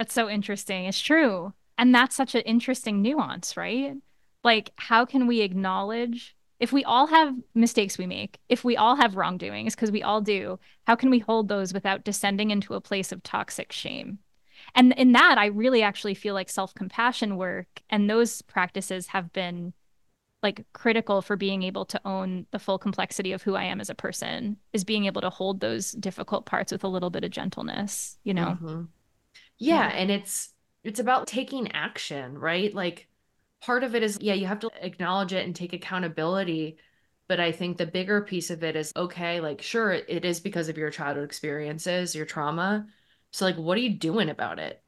That's so interesting. It's true. And that's such an interesting nuance, right? Like, how can we acknowledge if we all have mistakes we make, if we all have wrongdoings, because we all do, how can we hold those without descending into a place of toxic shame? And in that, I really actually feel like self-compassion work and those practices have been like critical for being able to own the full complexity of who I am as a person, is being able to hold those difficult parts with a little bit of gentleness, you know? Mm-hmm. Yeah, and it's it's about taking action, right? Like part of it is, yeah, you have to acknowledge it and take accountability. But I think the bigger piece of it is, okay, like, sure, it is because of your childhood experiences, your trauma. So, like, what are you doing about it?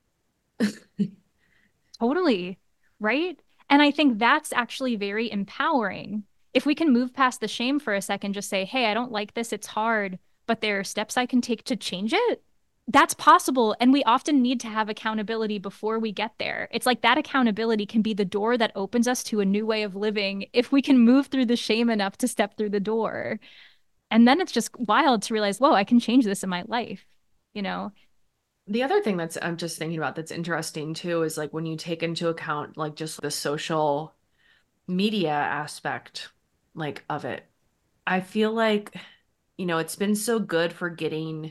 Totally. Right. And I think that's actually very empowering. If we can move past the shame for a second, just say, hey, I don't like this. It's hard, but there are steps I can take to change it. That's possible. And we often need to have accountability before we get there. It's like that accountability can be the door that opens us to a new way of living if we can move through the shame enough to step through the door. And then it's just wild to realize, whoa, I can change this in my life, you know? The other thing that's I'm just thinking about that's interesting too is like when you take into account like just the social media aspect like of it. I feel like, you know, it's been so good for getting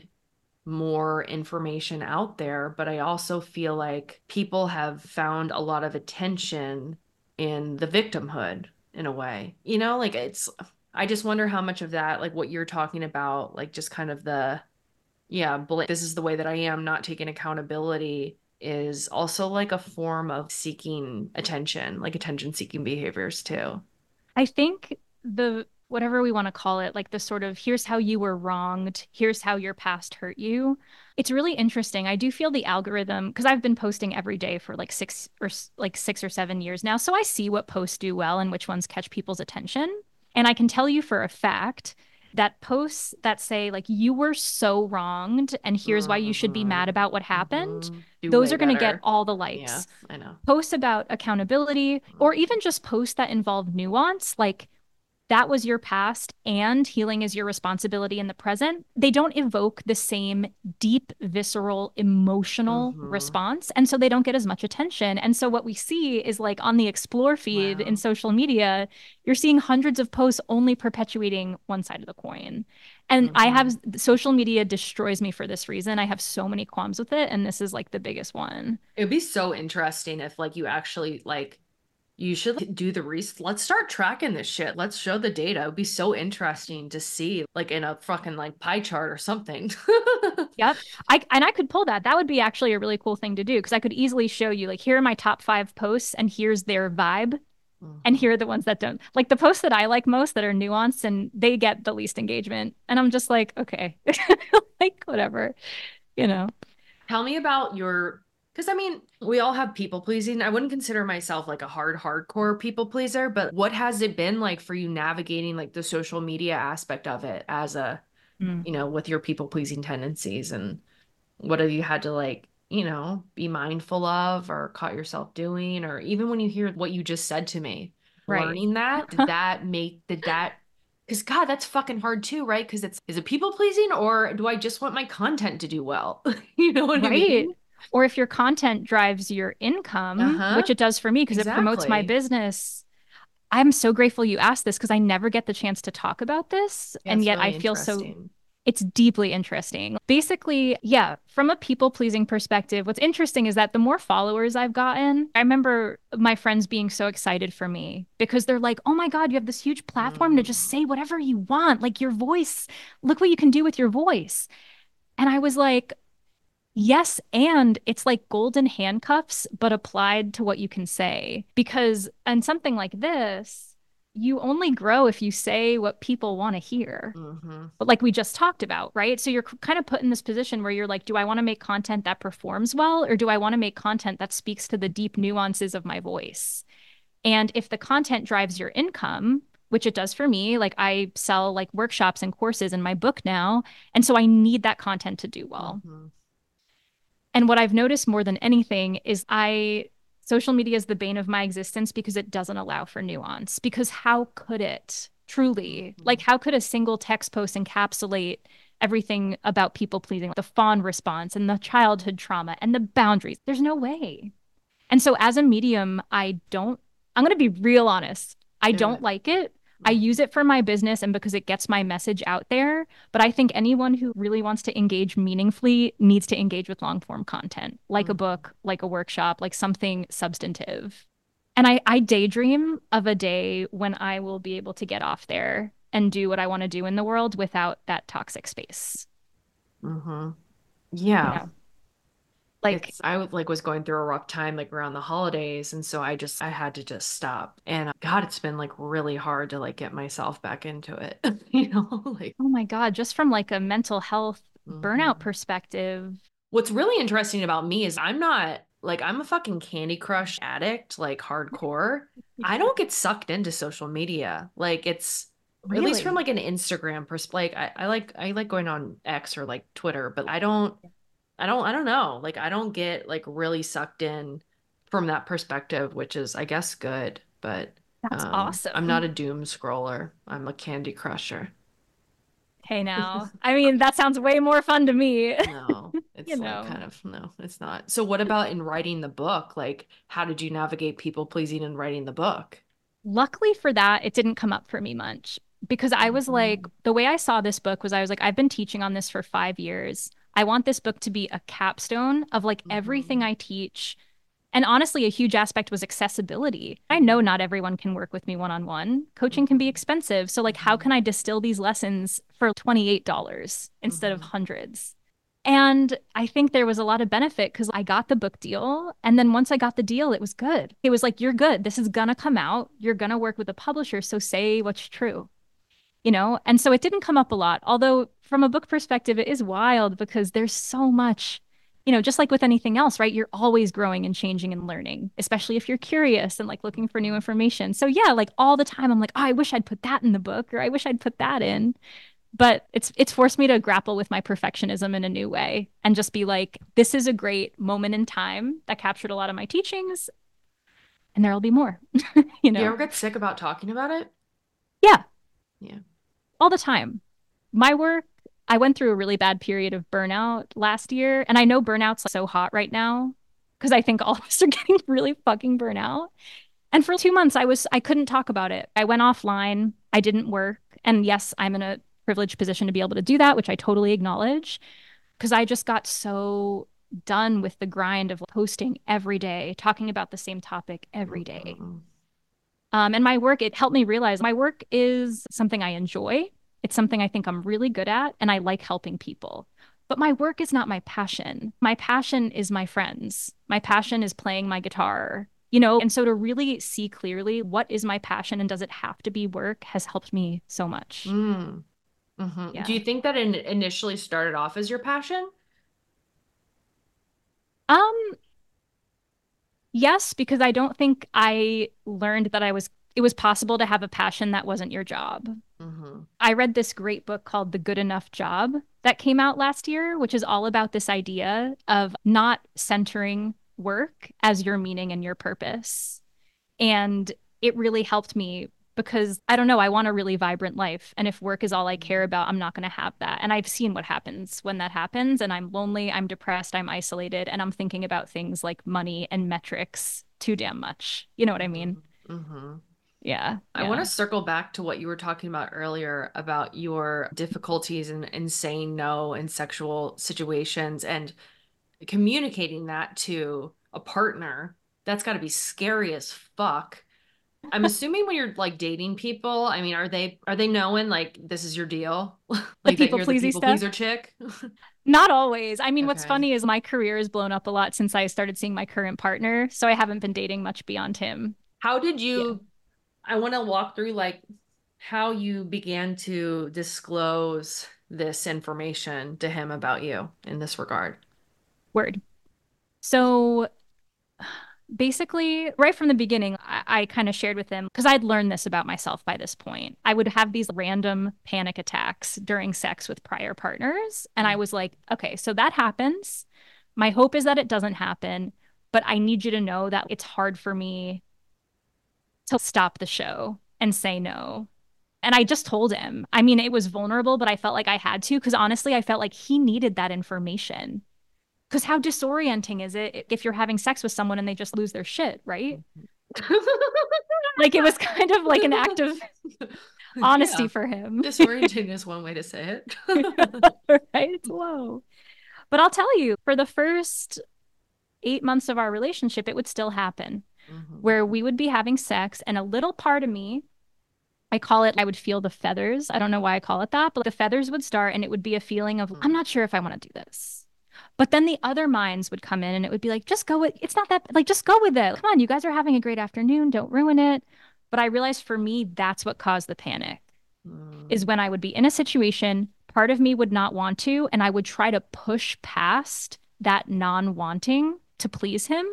more information out there, but I also feel like people have found a lot of attention in the victimhood in a way. You know, like it's I just wonder how much of that, like what you're talking about, like just kind of the yeah, bl- this is the way that I am, not taking accountability is also like a form of seeking attention, like attention seeking behaviors too. I think the whatever we want to call it, like the sort of here's how you were wronged, here's how your past hurt you. It's really interesting. I do feel the algorithm, because I've been posting every day for like six or s- like six or seven years now. So I see what posts do well and which ones catch people's attention. And I can tell you for a fact that posts that say like you were so wronged and here's why you should be mad about what happened, Mhm. Do those way are going to get better. all the Yeah, likes. I know. Posts about accountability, or even just posts that involve nuance, like that was your past and healing is your responsibility in the present, they don't evoke the same deep, visceral, emotional Mhm. response. And so they don't get as much attention. And so what we see is like on the explore feed in Wow. social media, you're seeing hundreds of posts only perpetuating one side of the coin. And I Mhm. have social media destroys me for this reason. I have so many qualms with it. And this is like the biggest one. It would be so interesting if like you actually like you should like, do the research. Let's start tracking this shit. Let's show the data. It would be so interesting to see like in a fucking like pie chart or something. Yep. I and I could pull that. That would be actually a really cool thing to do because I could easily show you like here are my top five posts and here's their vibe and Mhm. here are the ones that don't. Like the posts that I like most that are nuanced and they get the least engagement. And I'm just like, okay. Like whatever, you know. Tell me about your, because I mean, we all have people pleasing. I wouldn't consider myself like a hard, hardcore people pleaser, but what has it been like for you navigating like the social media aspect of it as a, Mm. you know, with your people pleasing tendencies and what have you had to like, you know, be mindful of or caught yourself doing, or even when you hear what you just said to me, Right. learning that, did that make, did that, because God, that's fucking hard too, right? Because it's, is it people pleasing or do I just want my content to do well? You know what I Right. mean? Or if your content drives your income, Uh-huh. which it does for me because it promotes my Exactly. business. I'm so grateful you asked this because I never get the chance to talk about this. Yeah, And it's yet I really feel so interesting. it's deeply interesting. Basically, yeah, from a people pleasing perspective, what's interesting is that the more followers I've gotten, I remember my friends being so excited for me because they're like, oh my God, you have this huge platform to just Mm. say whatever you want. Like your voice, look what you can do with your voice. And I was like, yes, and it's like golden handcuffs, but applied to what you can say. Because, and something like this, you only grow if you say what people want to hear. Hmm. But like we just talked about, right? So you're kind of put in this position where you're like, do I want to make content that performs well, or do I want to make content that speaks to the deep nuances of my voice? And if the content drives your income, which it does for me, like I sell like workshops and courses in my book now. And so I need that content to do well. Hmm. And what I've noticed more than anything is I social media is the bane of my existence because it doesn't allow for nuance. Because how could it truly? Like, Hmm. how could a single text post encapsulate everything about people pleasing, the fawn response and the childhood trauma and the boundaries. There's no way. And so as a medium, I don't, I'm going to be real honest. I Do don't it. like it. I use it for my business and because it gets my message out there. But I think anyone who really wants to engage meaningfully needs to engage with long form content, like a book, like a workshop, like something substantive. And I, I daydream of a day when I will be able to get off there and do what I want to do in the world without that toxic space. Mm-hmm. You Yeah. know? Like, It's, I would like was going through a rough time like around the holidays, and so I just I had to just stop. And uh, God, it's been like really hard to like get myself back into it. You know, like oh my God, just from like a mental health burnout mhm. perspective. What's really interesting about me is I'm not like I'm a fucking Candy Crush addict, like hardcore. I don't get sucked into social media. Like it's at least from Really? like an Instagram perspective. Like I, I like I like going on X or like Twitter, but I don't I don't I don't know. Like I don't get like really sucked in from that perspective, which is I guess good, but That's um I'm not awesome. a doom scroller. I'm a Candy Crusher. Hey now. I mean, that sounds way more fun to me. No, You it's like know. kind of no, it's not. So what about in writing the book? Like how did you navigate people pleasing in writing the book? Luckily for that, it didn't come up for me much because I was like, Mhm. the way I saw this book was I was like, I've been teaching on this for five years. I want this book to be a capstone of like everything Mhm. I teach. And honestly, a huge aspect was accessibility. I know not everyone can work with me one on one. Coaching can be Mhm. expensive. So, like, how Mhm. can I distill these lessons for twenty-eight dollars instead of Mhm. hundreds? And I think there was a lot of benefit because I got the book deal. And then once I got the deal, it was good. It was like, you're good. This is going to come out. You're going to work with a publisher. So say what's true, you know? And so it didn't come up a lot. Although, from a book perspective, it is wild because there's so much, you know, just like with anything else, right? You're always growing and changing and learning, especially if you're curious and like looking for new information. So, yeah, like all the time, I'm like, oh, I wish I'd put that in the book or I wish I'd put that in, but it's it's forced me to grapple with my perfectionism in a new way and just be like, this is a great moment in time that captured a lot of my teachings, and there'll be more, you Do you know? ever get sick about talking about it? Yeah, Yeah. all the time. My work, I went through a really bad period of burnout last year, and I know burnout's so hot right now because I think all of us are getting really fucking burnout. And for two months, I was I couldn't talk about it. I went offline. I didn't work. And yes, I'm in a privileged position to be able to do that, which I totally acknowledge, because I just got so done with the grind of posting every day, talking about the same topic every day. Mhm. Um, and my work, it helped me realize my work is something I enjoy. It's something I think I'm really good at, and I like helping people. But my work is not my passion. My passion is my friends. My passion is playing my guitar, you know? And so to really see clearly what is my passion and does it have to be work has helped me so much. Mm. Mhm. Do Yeah. you think that in initially started off as your passion? Um, yes, because I don't think I learned that I was it was possible to have a passion that wasn't your job. Mhm. I read this great book called The Good Enough Job that came out last year, which is all about this idea of not centering work as your meaning and your purpose. And it really helped me because I don't know, I want a really vibrant life. And if work is all I care about, I'm not going to have that. And I've seen what happens when that happens. And I'm lonely, I'm depressed, I'm isolated, and I'm thinking about things like money and metrics too damn much. You know what I mean? Mhm. Mhm. Yeah. I want Yeah. to circle back to what you were talking about earlier about your difficulties in, in saying no in sexual situations and communicating that to a partner. That's got to be scary as fuck. I'm assuming when you're like dating people, I mean, are they are they knowing like this is your deal? The Like that people you're the pleasy people stuff. pleaser chick? Not always. I mean, what's Okay. funny is my career has blown up a lot since I started seeing my current partner. So I haven't been dating much beyond him. How did Yeah. you I want to walk through like how you began to disclose this information to him about you in this regard. Word. So basically, right from the beginning, I, I kind of shared with him because I'd learned this about myself by this point. I would have these random panic attacks during sex with prior partners. And I was like, okay, so that happens. My hope is that it doesn't happen, but I need you to know that it's hard for me to stop the show and say no. And I just told him. I mean, it was vulnerable, but I felt like I had to because honestly, I felt like he needed that information. Because how disorienting is it if you're having sex with someone and they just lose their shit, right? Like it was kind of like an act of honesty Yeah. for him. Disorienting is one way to say it. Right? Whoa. But I'll tell you, for the first eight months of our relationship, it would still happen Mhm. where we would be having sex and a little part of me, I call it, I would feel the feathers. I don't know why I call it that, but the feathers would start and it would be a feeling of, I'm not sure if I want to do this. But then the other minds would come in and it would be like, just go with, it's not that, like, just go with it. Come on, you guys are having a great afternoon. Don't ruin it. But I realized for me, that's what caused the panic, Mm. is when I would be in a situation, part of me would not want to, and I would try to push past that non-wanting to please him.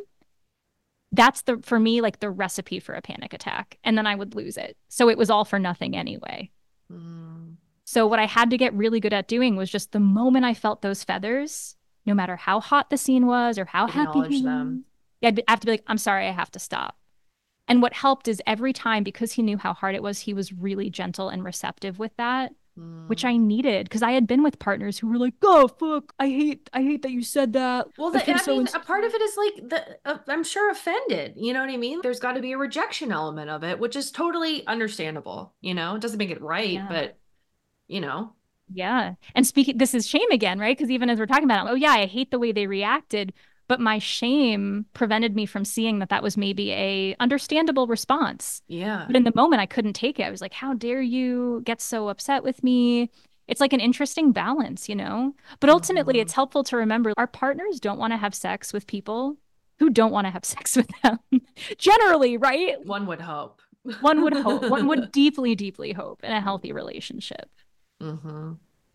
That's the, for me, like the recipe for a panic attack. And then I would lose it. So it was all for nothing anyway. Mm. So what I had to get really good at doing was just the moment I felt those feathers, no matter how hot the scene was or how happy Acknowledge he them. was, I'd have to be like, I'm sorry, I have to stop. And what helped is every time, because he knew how hard it was, he was really gentle and receptive with that, Mm. which I needed because I had been with partners who were like, "Oh fuck, I hate, I hate that you said that." Well, I the, feel I so mean, ins-" a part of it is like the uh, I'm sure offended. You know what I mean? There's got to be a rejection element of it, which is totally understandable. You know, it doesn't make it right, Yeah. but you know, Yeah. And speaking, this is shame again, right? Because even as we're talking about it, oh yeah, I hate the way they reacted, but my shame prevented me from seeing that that was maybe a understandable response. yeah. But in the moment, I couldn't take it. I was like, how dare you get so upset with me? It's like an interesting balance, you know? But ultimately, Mhm. it's helpful to remember our partners don't want to have sex with people who don't want to have sex with them. Generally, right? One would hope. One would hope, one would deeply, deeply hope in a healthy relationship. Mm-hmm.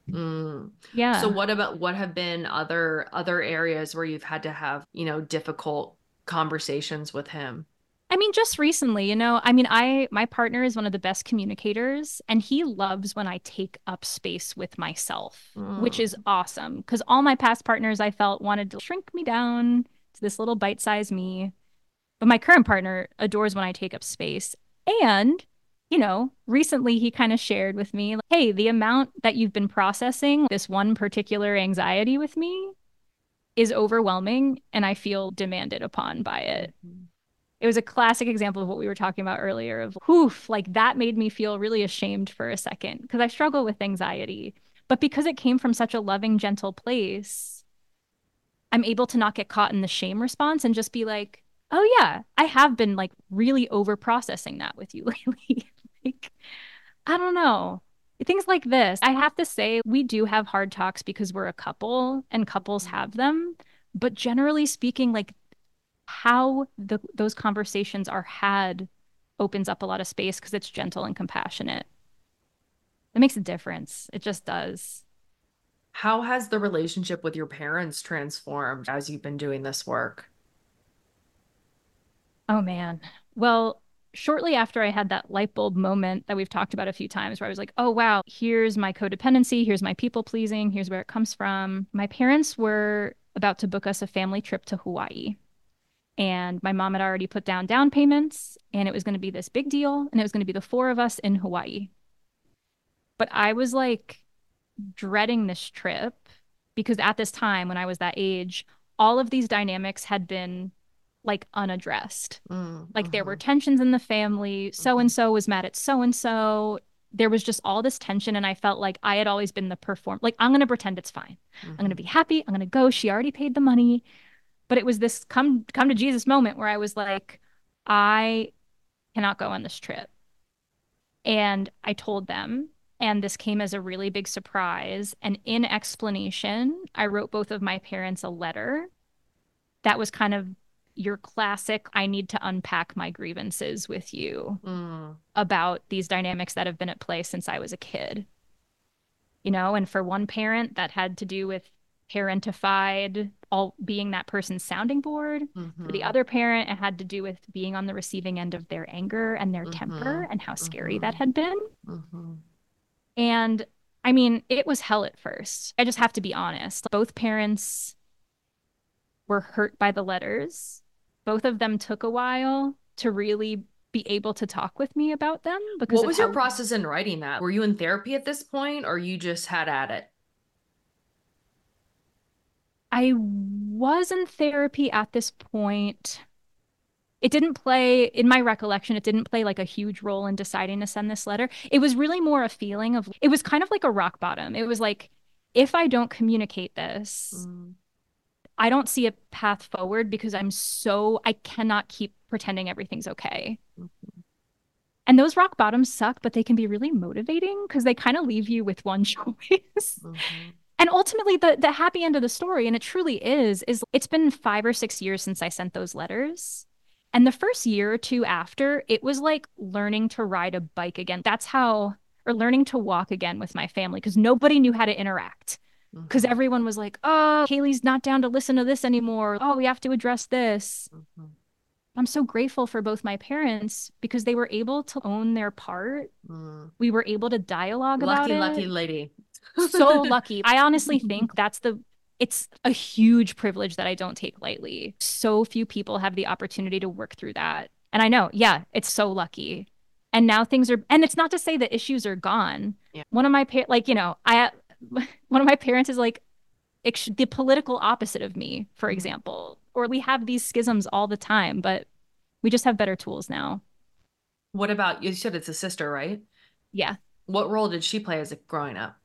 Mm. Yeah. So what about what have been other other areas where you've had to have, you know, difficult conversations with him? I mean, just recently, you know, I mean, I, my partner is one of the best communicators and he loves when I take up space with myself, which Mm. is awesome. Because all my past partners I felt wanted to shrink me down to this little bite-sized me. But my current partner adores when I take up space. And, you know, recently he kind of shared with me, like, hey, the amount that you've been processing this one particular anxiety with me is overwhelming and I feel demanded upon by it. It was a classic example of what we were talking about earlier of whoof, like that made me feel really ashamed for a second because I struggle with anxiety. But because it came from such a loving, gentle place, I'm able to not get caught in the shame response and just be like, oh yeah, I have been like really over processing that with you lately. Like, I don't know. Things like this. I have to say, we do have hard talks because we're a couple and couples have them. But generally speaking, like how the, those conversations are had opens up a lot of space because it's gentle and compassionate. It makes a difference. It just does. How has the relationship with your parents transformed as you've been doing this work? Oh man. Well, shortly after I had that light bulb moment that we've talked about a few times where I was like, oh wow, here's my codependency, here's my people pleasing, here's where it comes from. My parents were about to book us a family trip to Hawaii. And my mom had already put down down payments, and it was going to be this big deal, and it was going to be the four of us in Hawaii. But I was like dreading this trip because at this time, when I was that age, all of these dynamics had been like unaddressed. Mm, Like there were mhm, tensions in the family. So and so was mad at so and so. There was just all this tension, and I felt like I had always been the perform. Like I'm going to pretend it's fine. I'm going to mhm, be happy. I'm going to go. She already paid the money. But it was this come come to Jesus moment where I was like, I cannot go on this trip. And I told them, and this came as a really big surprise. And in explanation, I wrote both of my parents a letter that was kind of your classic, I need to unpack my grievances with you mm, about these dynamics that have been at play since I was a kid. You know, and for one parent, that had to do with parentified, all being that person's sounding board. For the mhm, other parent, it had to do with being on the receiving end of their anger and their temper mhm, and how scary that mhm, had been. mhm, And I mean, it was hell at first. I just have to be honest. Both parents were hurt by the letters. Both of them took a while to really be able to talk with me about them because What of was your how- process in writing that? Were you in therapy at this point, or you just had at it? I was in therapy at this point. It didn't play, in my recollection, it didn't play like a huge role in deciding to send this letter. It was really more a feeling of, it was kind of like a rock bottom. It was like, if I don't communicate this, Mm. I don't see a path forward because I'm so, I cannot keep pretending everything's okay. Mhm. And those rock bottoms suck, but they can be really motivating because they kind of leave you with one choice. Mhm. And ultimately, the the happy end of the story, and it truly is, is it's been five or six years since I sent those letters. And the first year or two after, it was like learning to ride a bike again. That's how, or learning to walk again with my family because nobody knew how to interact. Because Mhm. everyone was like, oh, Haley's not down to listen to this anymore. Oh, we have to address this. Mhm. I'm so grateful for both my parents because they were able to own their part. Mm. We were able to dialogue about Lucky, it. lucky lady. So lucky. I honestly think that's the, it's a huge privilege that I don't take lightly. So few people have the opportunity to work through that. And I know, yeah, it's so lucky. And now things are, and it's not to say the issues are gone. Yeah. One of my parents, like, you know, I, one of my parents is like ex- the political opposite of me, for Mhm. example. Or we have these schisms all the time, but we just have better tools now. What about, you said it's a sister, right? Yeah. What role did she play as a growing up?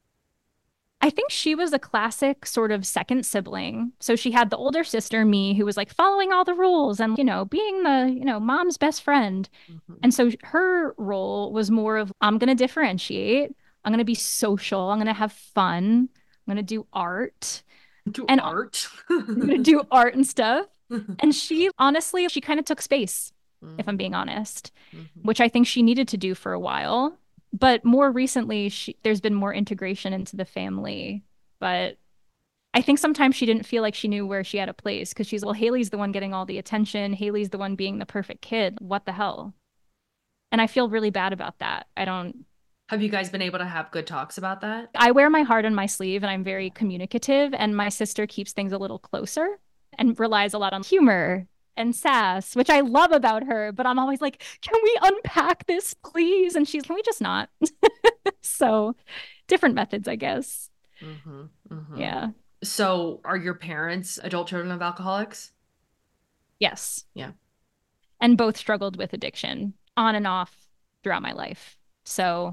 I think she was a classic sort of second sibling. So she had the older sister, me, who was like following all the rules and, you know, being the, you know, mom's best friend. Mhm. And so her role was more of, I'm going to differentiate. I'm going to be social. I'm going to have fun. I'm going to do art. Do And art. I'm going to do art and stuff. And she, honestly, she kind of took space, if I'm being honest, Mhm. which I think she needed to do for a while. But more recently, she, there's been more integration into the family. But I think sometimes she didn't feel like she knew where she had a place because she's, well, Haley's the one getting all the attention. Haley's the one being the perfect kid. What the hell? And I feel really bad about that. I don't, Have you guys been able to have good talks about that? I wear my heart on my sleeve and I'm very communicative. And my sister keeps things a little closer and relies a lot on humor and sass, which I love about her. But I'm always like, can we unpack this, please? And she's, can we just not? So different methods, I guess. Mm-hmm. Mm-hmm. Yeah. So are your parents adult children of alcoholics? Yes. Yeah. And both struggled with addiction on and off throughout my life. So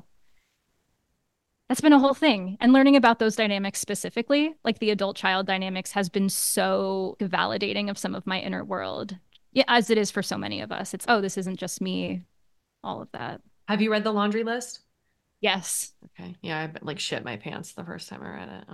that's been a whole thing. And learning about those dynamics specifically, like the adult child dynamics, has been so validating of some of my inner world. Yeah, as it is for so many of us. It's, oh, this isn't just me, all of that. Have you read the laundry list? Yes. Okay. Yeah, I like shit my pants the first time I read it.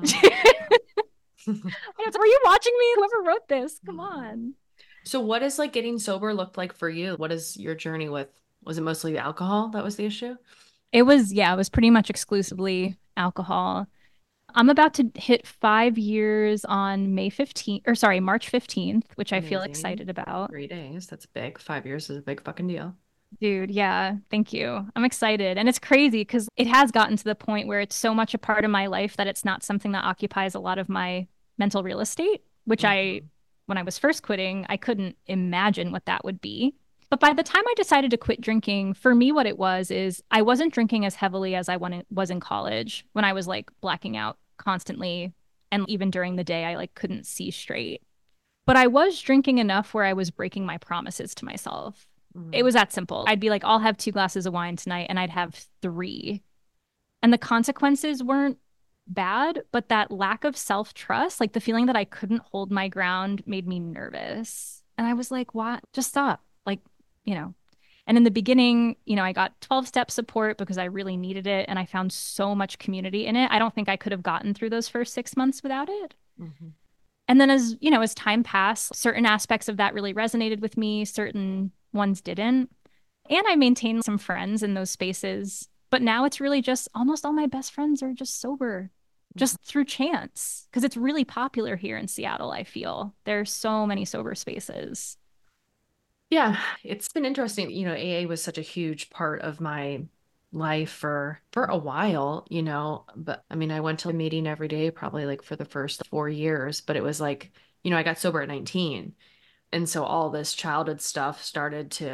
Oh. Were you watching me? Whoever wrote this, come on. So what is like getting sober looked like for you? What is your journey with, was it mostly alcohol that was the issue? It was, yeah, it was pretty much exclusively alcohol. I'm about to hit five years on May fifteenth, or sorry, March fifteenth, which I feel Amazing. excited about. Three days. That's big. Five years is a big fucking deal. Dude, yeah, thank you. I'm excited. And it's crazy because it has gotten to the point where it's so much a part of my life that it's not something that occupies a lot of my mental real estate, which Mhm. I, when I was first quitting, I couldn't imagine what that would be. But by the time I decided to quit drinking, for me, what it was is I wasn't drinking as heavily as I wan- was in college when I was like blacking out constantly. And even during the day, I like couldn't see straight. But I was drinking enough where I was breaking my promises to myself. Mhm. It was that simple. I'd be like, I'll have two glasses of wine tonight, and I'd have three. And the consequences weren't bad, but that lack of self-trust, like the feeling that I couldn't hold my ground, made me nervous. And I was like, what? Just stop. Like, you know. And in the beginning, you know, I got twelve-step support because I really needed it, and I found so much community in it. I don't think I could have gotten through those first six months without it. Mhm. And then as, you know, as time passed, certain aspects of that really resonated with me, certain ones didn't. And I maintained some friends in those spaces. But now it's really just almost all my best friends are just sober, just through chance. Because it's really popular here in Seattle, I feel. There's so many sober spaces. Yeah, it's been interesting. You know, A A was such a huge part of my life for for a while, you know, but I mean, I went to a meeting every day probably like for the first four years, but it was like, you know, I got sober at nineteen. And so all this childhood stuff started to,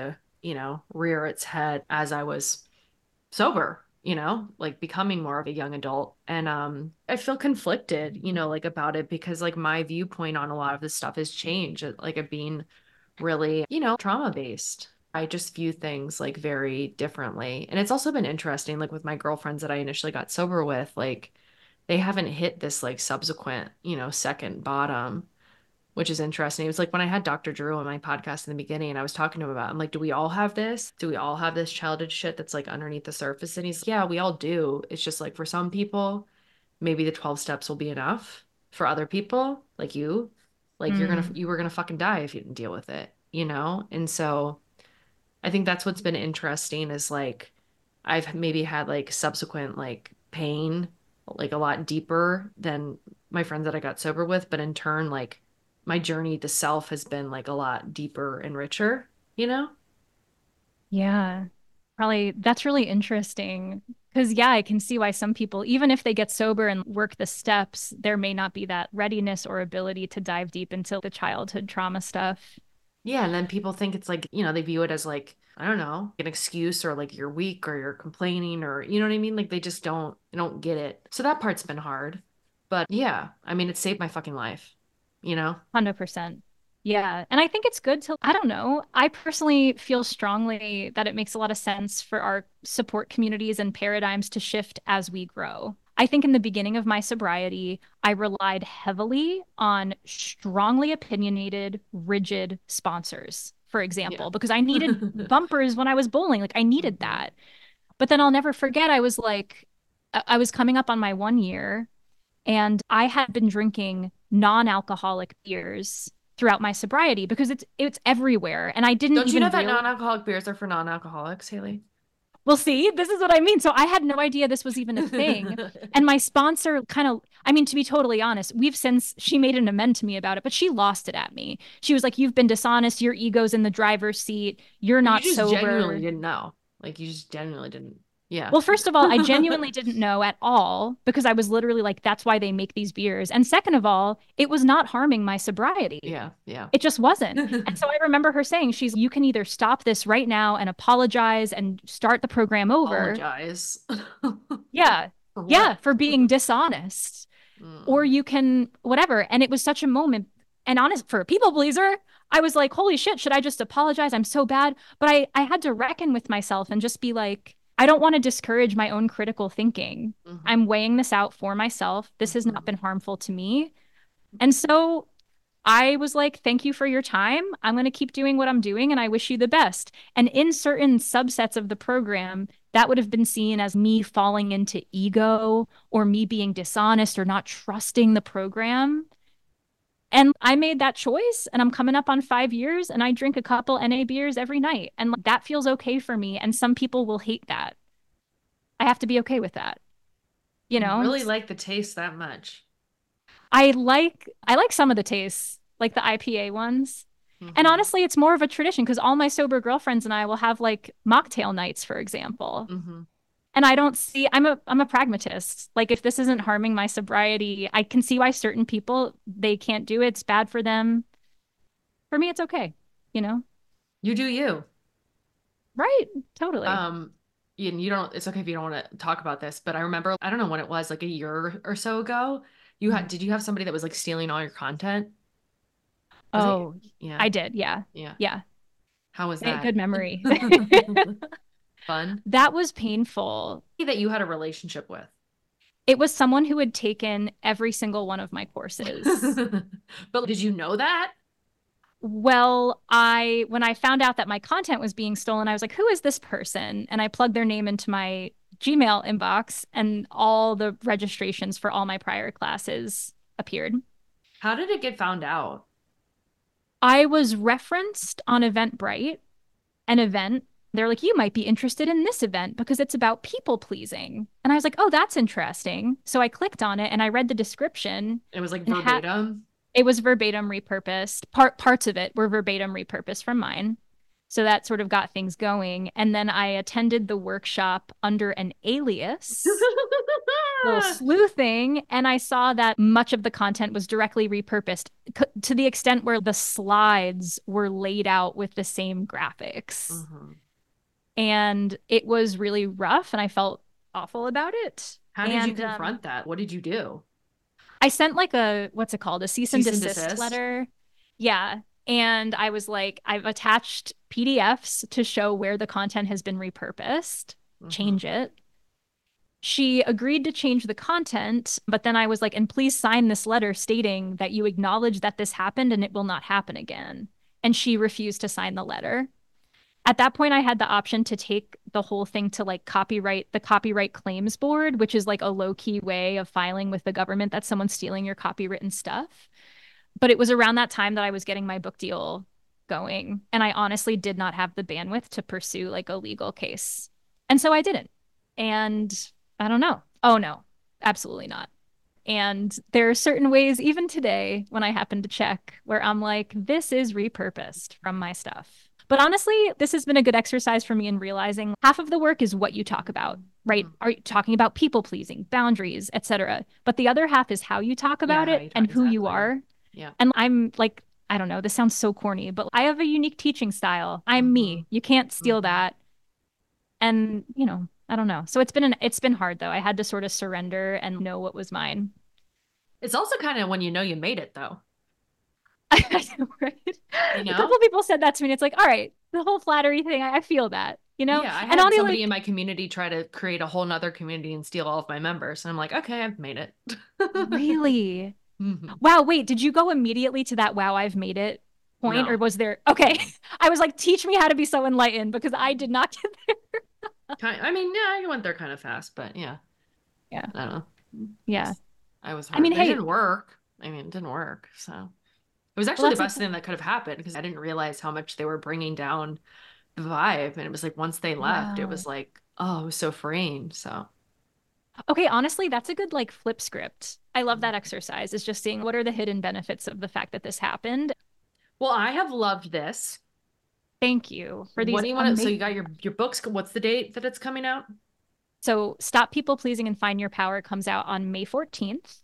you know, rear its head as I was sober, you know, like becoming more of a young adult. And um I feel conflicted, you know, like about it because like my viewpoint on a lot of this stuff has changed, like it being really, you know, trauma based. I just view things like very differently. And it's also been interesting, like with my girlfriends that I initially got sober with, like they haven't hit this like subsequent, you know, second bottom, which is interesting. It was like when I had Doctor Drew on my podcast in the beginning and I was talking to him about, I'm like, do we all have this? Do we all have this childhood shit that's like underneath the surface? And he's like, yeah, we all do. It's just like for some people, maybe the twelve steps will be enough. For other people, like you, like you're gonna, Mm. you were gonna fucking die if you didn't deal with it, you know? And so I think that's what's been interesting is like I've maybe had like subsequent like pain like a lot deeper than my friends that I got sober with, but in turn like my journey to self has been like a lot deeper and richer, you know? Yeah. Probably that's really interesting. Because, yeah, I can see why some people, even if they get sober and work the steps, there may not be that readiness or ability to dive deep into the childhood trauma stuff. Yeah, and then people think it's like, you know, they view it as like, I don't know, an excuse or like you're weak or you're complaining or you know what I mean? Like they just don't they don't get it. So that part's been hard. But yeah, I mean, it saved my fucking life, you know? one hundred percent. Yeah. And I think it's good to, I don't know. I personally feel strongly that it makes a lot of sense for our support communities and paradigms to shift as we grow. I think in the beginning of my sobriety, I relied heavily on strongly opinionated, rigid sponsors, for example, Yeah. because I needed bumpers when I was bowling. Like I needed that. But then I'll never forget, I was like, I I was coming up on my one year and I had been drinking non-alcoholic beers throughout my sobriety because it's it's everywhere. And I didn't Don't you even know that real- non-alcoholic beers are for non-alcoholics, Haley? Well, see, this is what I mean. So I had no idea this was even a thing. And my sponsor kind of, I mean, to be totally honest, we've since, she made an amend to me about it, but she lost it at me. She was like, you've been dishonest. Your ego's in the driver's seat. You're not You just sober. genuinely didn't know. Like you just genuinely didn't. Yeah. Well, first of all, I genuinely didn't know at all because I was literally like, that's why they make these beers. And second of all, it was not harming my sobriety. Yeah, yeah. It just wasn't. And so I remember her saying, she's, you can either stop this right now and apologize and start the program over. Apologize. Yeah. For what? Yeah. For being dishonest. Mm. Or you can, whatever. And it was such a moment. And honest, for a people pleaser, I was like, holy shit, should I just apologize? I'm so bad. But I, I had to reckon with myself and just be like, I don't want to discourage my own critical thinking. Mhm. I'm weighing this out for myself. This has not Mhm. been harmful to me. And so I was like, thank you for your time. I'm going to keep doing what I'm doing and I wish you the best. And in certain subsets of the program, that would have been seen as me falling into ego or me being dishonest or not trusting the program. And I made that choice and I'm coming up on five years and I drink a couple N A beers every night. And that feels okay for me. And some people will hate that. I have to be okay with that. You know, really like the taste that much. I like I like some of the tastes, like the I P A ones. And Mhm. honestly, it's more of a tradition because all my sober girlfriends and I will have like mocktail nights, for example. Mhm. And I don't see, I'm a I'm a pragmatist. Like if this isn't harming my sobriety, I can see why certain people they can't do it. It's bad for them. For me, it's okay, you know? You do you. Right. Totally. Um, and you don't, it's okay if you don't want to talk about this, but I remember, I don't know when it was, like a year or so ago, you had, did you have somebody that was like stealing all your content? Was it- Oh, yeah. I did. Yeah. Yeah. Yeah. How was Eh, that? Good memory. Fun. That was painful. That you had a relationship with. It was someone who had taken every single one of my courses. But did you know that? Well, I when I found out that my content was being stolen, I was like, who is this person? And I plugged their name into my Gmail inbox and all the registrations for all my prior classes appeared. How did it get found out? I was referenced on Eventbrite, an event. They're like, you might be interested in this event because it's about people pleasing. And I was like, oh, that's interesting. So I clicked on it and I read the description. It was like And ha- verbatim. It was verbatim repurposed. Part parts of it were verbatim repurposed from mine. So that sort of got things going. And then I attended the workshop under an alias. little sleuthing, and I saw that much of the content was directly repurposed c- to the extent where the slides were laid out with the same graphics. Mhm. And it was really rough, and I felt awful about it. How did you And, um, confront that? What did you do? I sent like a, what's it called? A cease and Cease and desist desist? letter. Yeah. And I was like, I've attached P D Fs to show where the content has been repurposed. Mhm. Change it. She agreed to change the content, but then I was like, and please sign this letter stating that you acknowledge that this happened and it will not happen again. And she refused to sign the letter. At that point, I had the option to take the whole thing to like copyright, the Copyright Claims Board, which is like a low-key way of filing with the government that someone's stealing your copywritten stuff. But it was around that time that I was getting my book deal going. And I honestly did not have the bandwidth to pursue like a legal case. And so I didn't. And I don't know. Oh, no, absolutely not. And there are certain ways, even today, when I happen to check, where I'm like, this is repurposed from my stuff. But honestly, this has been a good exercise for me in realizing half of the work is what you talk about, right? Mhm. Are you talking about people pleasing, boundaries, et cetera. But the other half is how you talk about how it you talk, and who you exactly. are. Yeah. And I'm like, I don't know, this sounds so corny, but I have a unique teaching style. I'm me. Mhm. You can't steal Mhm. that. And, you know, I don't know. So it's been an it's been hard though. I had to sort of surrender and know what was mine. It's also kind of when you know you made it, though. Right? You A know? couple people said that to me. And it's like, all right, the whole flattery thing, I, I feel that, you know? Yeah, I and had I'll be somebody like, in my community try to create a whole nother community and steal all of my members. And I'm like, okay, I've made it. really? Mhm. Wow, wait, did you go immediately to that wow, I've made it point? No. Or was there okay. I was like, teach me how to be so enlightened because I did not get there. Kind- I mean, yeah, I went there kind of fast, but yeah. Yeah. I don't know. Yeah. I was I hurt. mean, It hey- didn't work. I mean, it didn't work. So it was actually Well, the that's best thing that could have happened because I didn't realize how much they were bringing down the vibe. And it was like once they left, it Wow. was like, oh, it was so freeing. So Okay, honestly, that's a good like flip script. I love that exercise. Is just seeing what are the hidden benefits of the fact that this happened. well, I have loved this. Thank you for these What do you want to? So amazing- you got your your books. What's the date that it's coming out? So Stop People Pleasing and Find Your Power comes out on May fourteenth.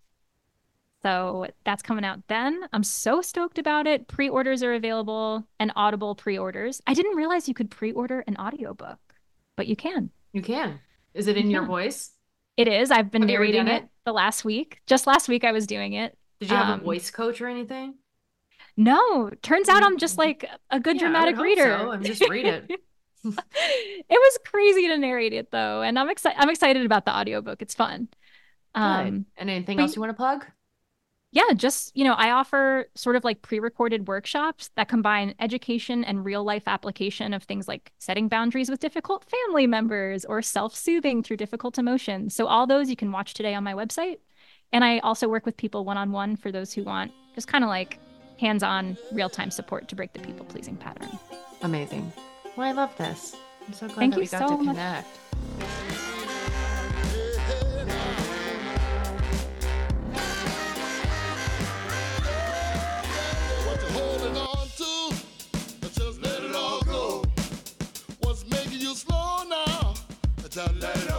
So that's coming out then. I'm so stoked about it. Pre-orders are available and Audible pre-orders. I didn't realize you could pre-order an audiobook, but you can. You can. Is it in You your can. voice? It is. I've been Have you ever narrating done it it? the last week. Just last week I was doing it. Did you have Um, a voice coach or anything? No, turns out I'm just like a good Yeah, I would dramatic hope reader. so. I mean, just read it. It was crazy to narrate it though, and I'm excited I'm excited about the audiobook. It's fun. Good. Um And anything but else you want to plug? yeah, just, you know, I offer sort of like pre-recorded workshops that combine education and real life application of things like setting boundaries with difficult family members or self-soothing through difficult emotions. So all those you can watch today on my website. And I also work with people one-on-one for those who want just kind of like hands-on real-time support to break the people-pleasing pattern. Amazing. Well, I love this. I'm so glad Thank that you we got so to much. connect. What you holding on to? Just let it all go. What's making you slow now? Just let it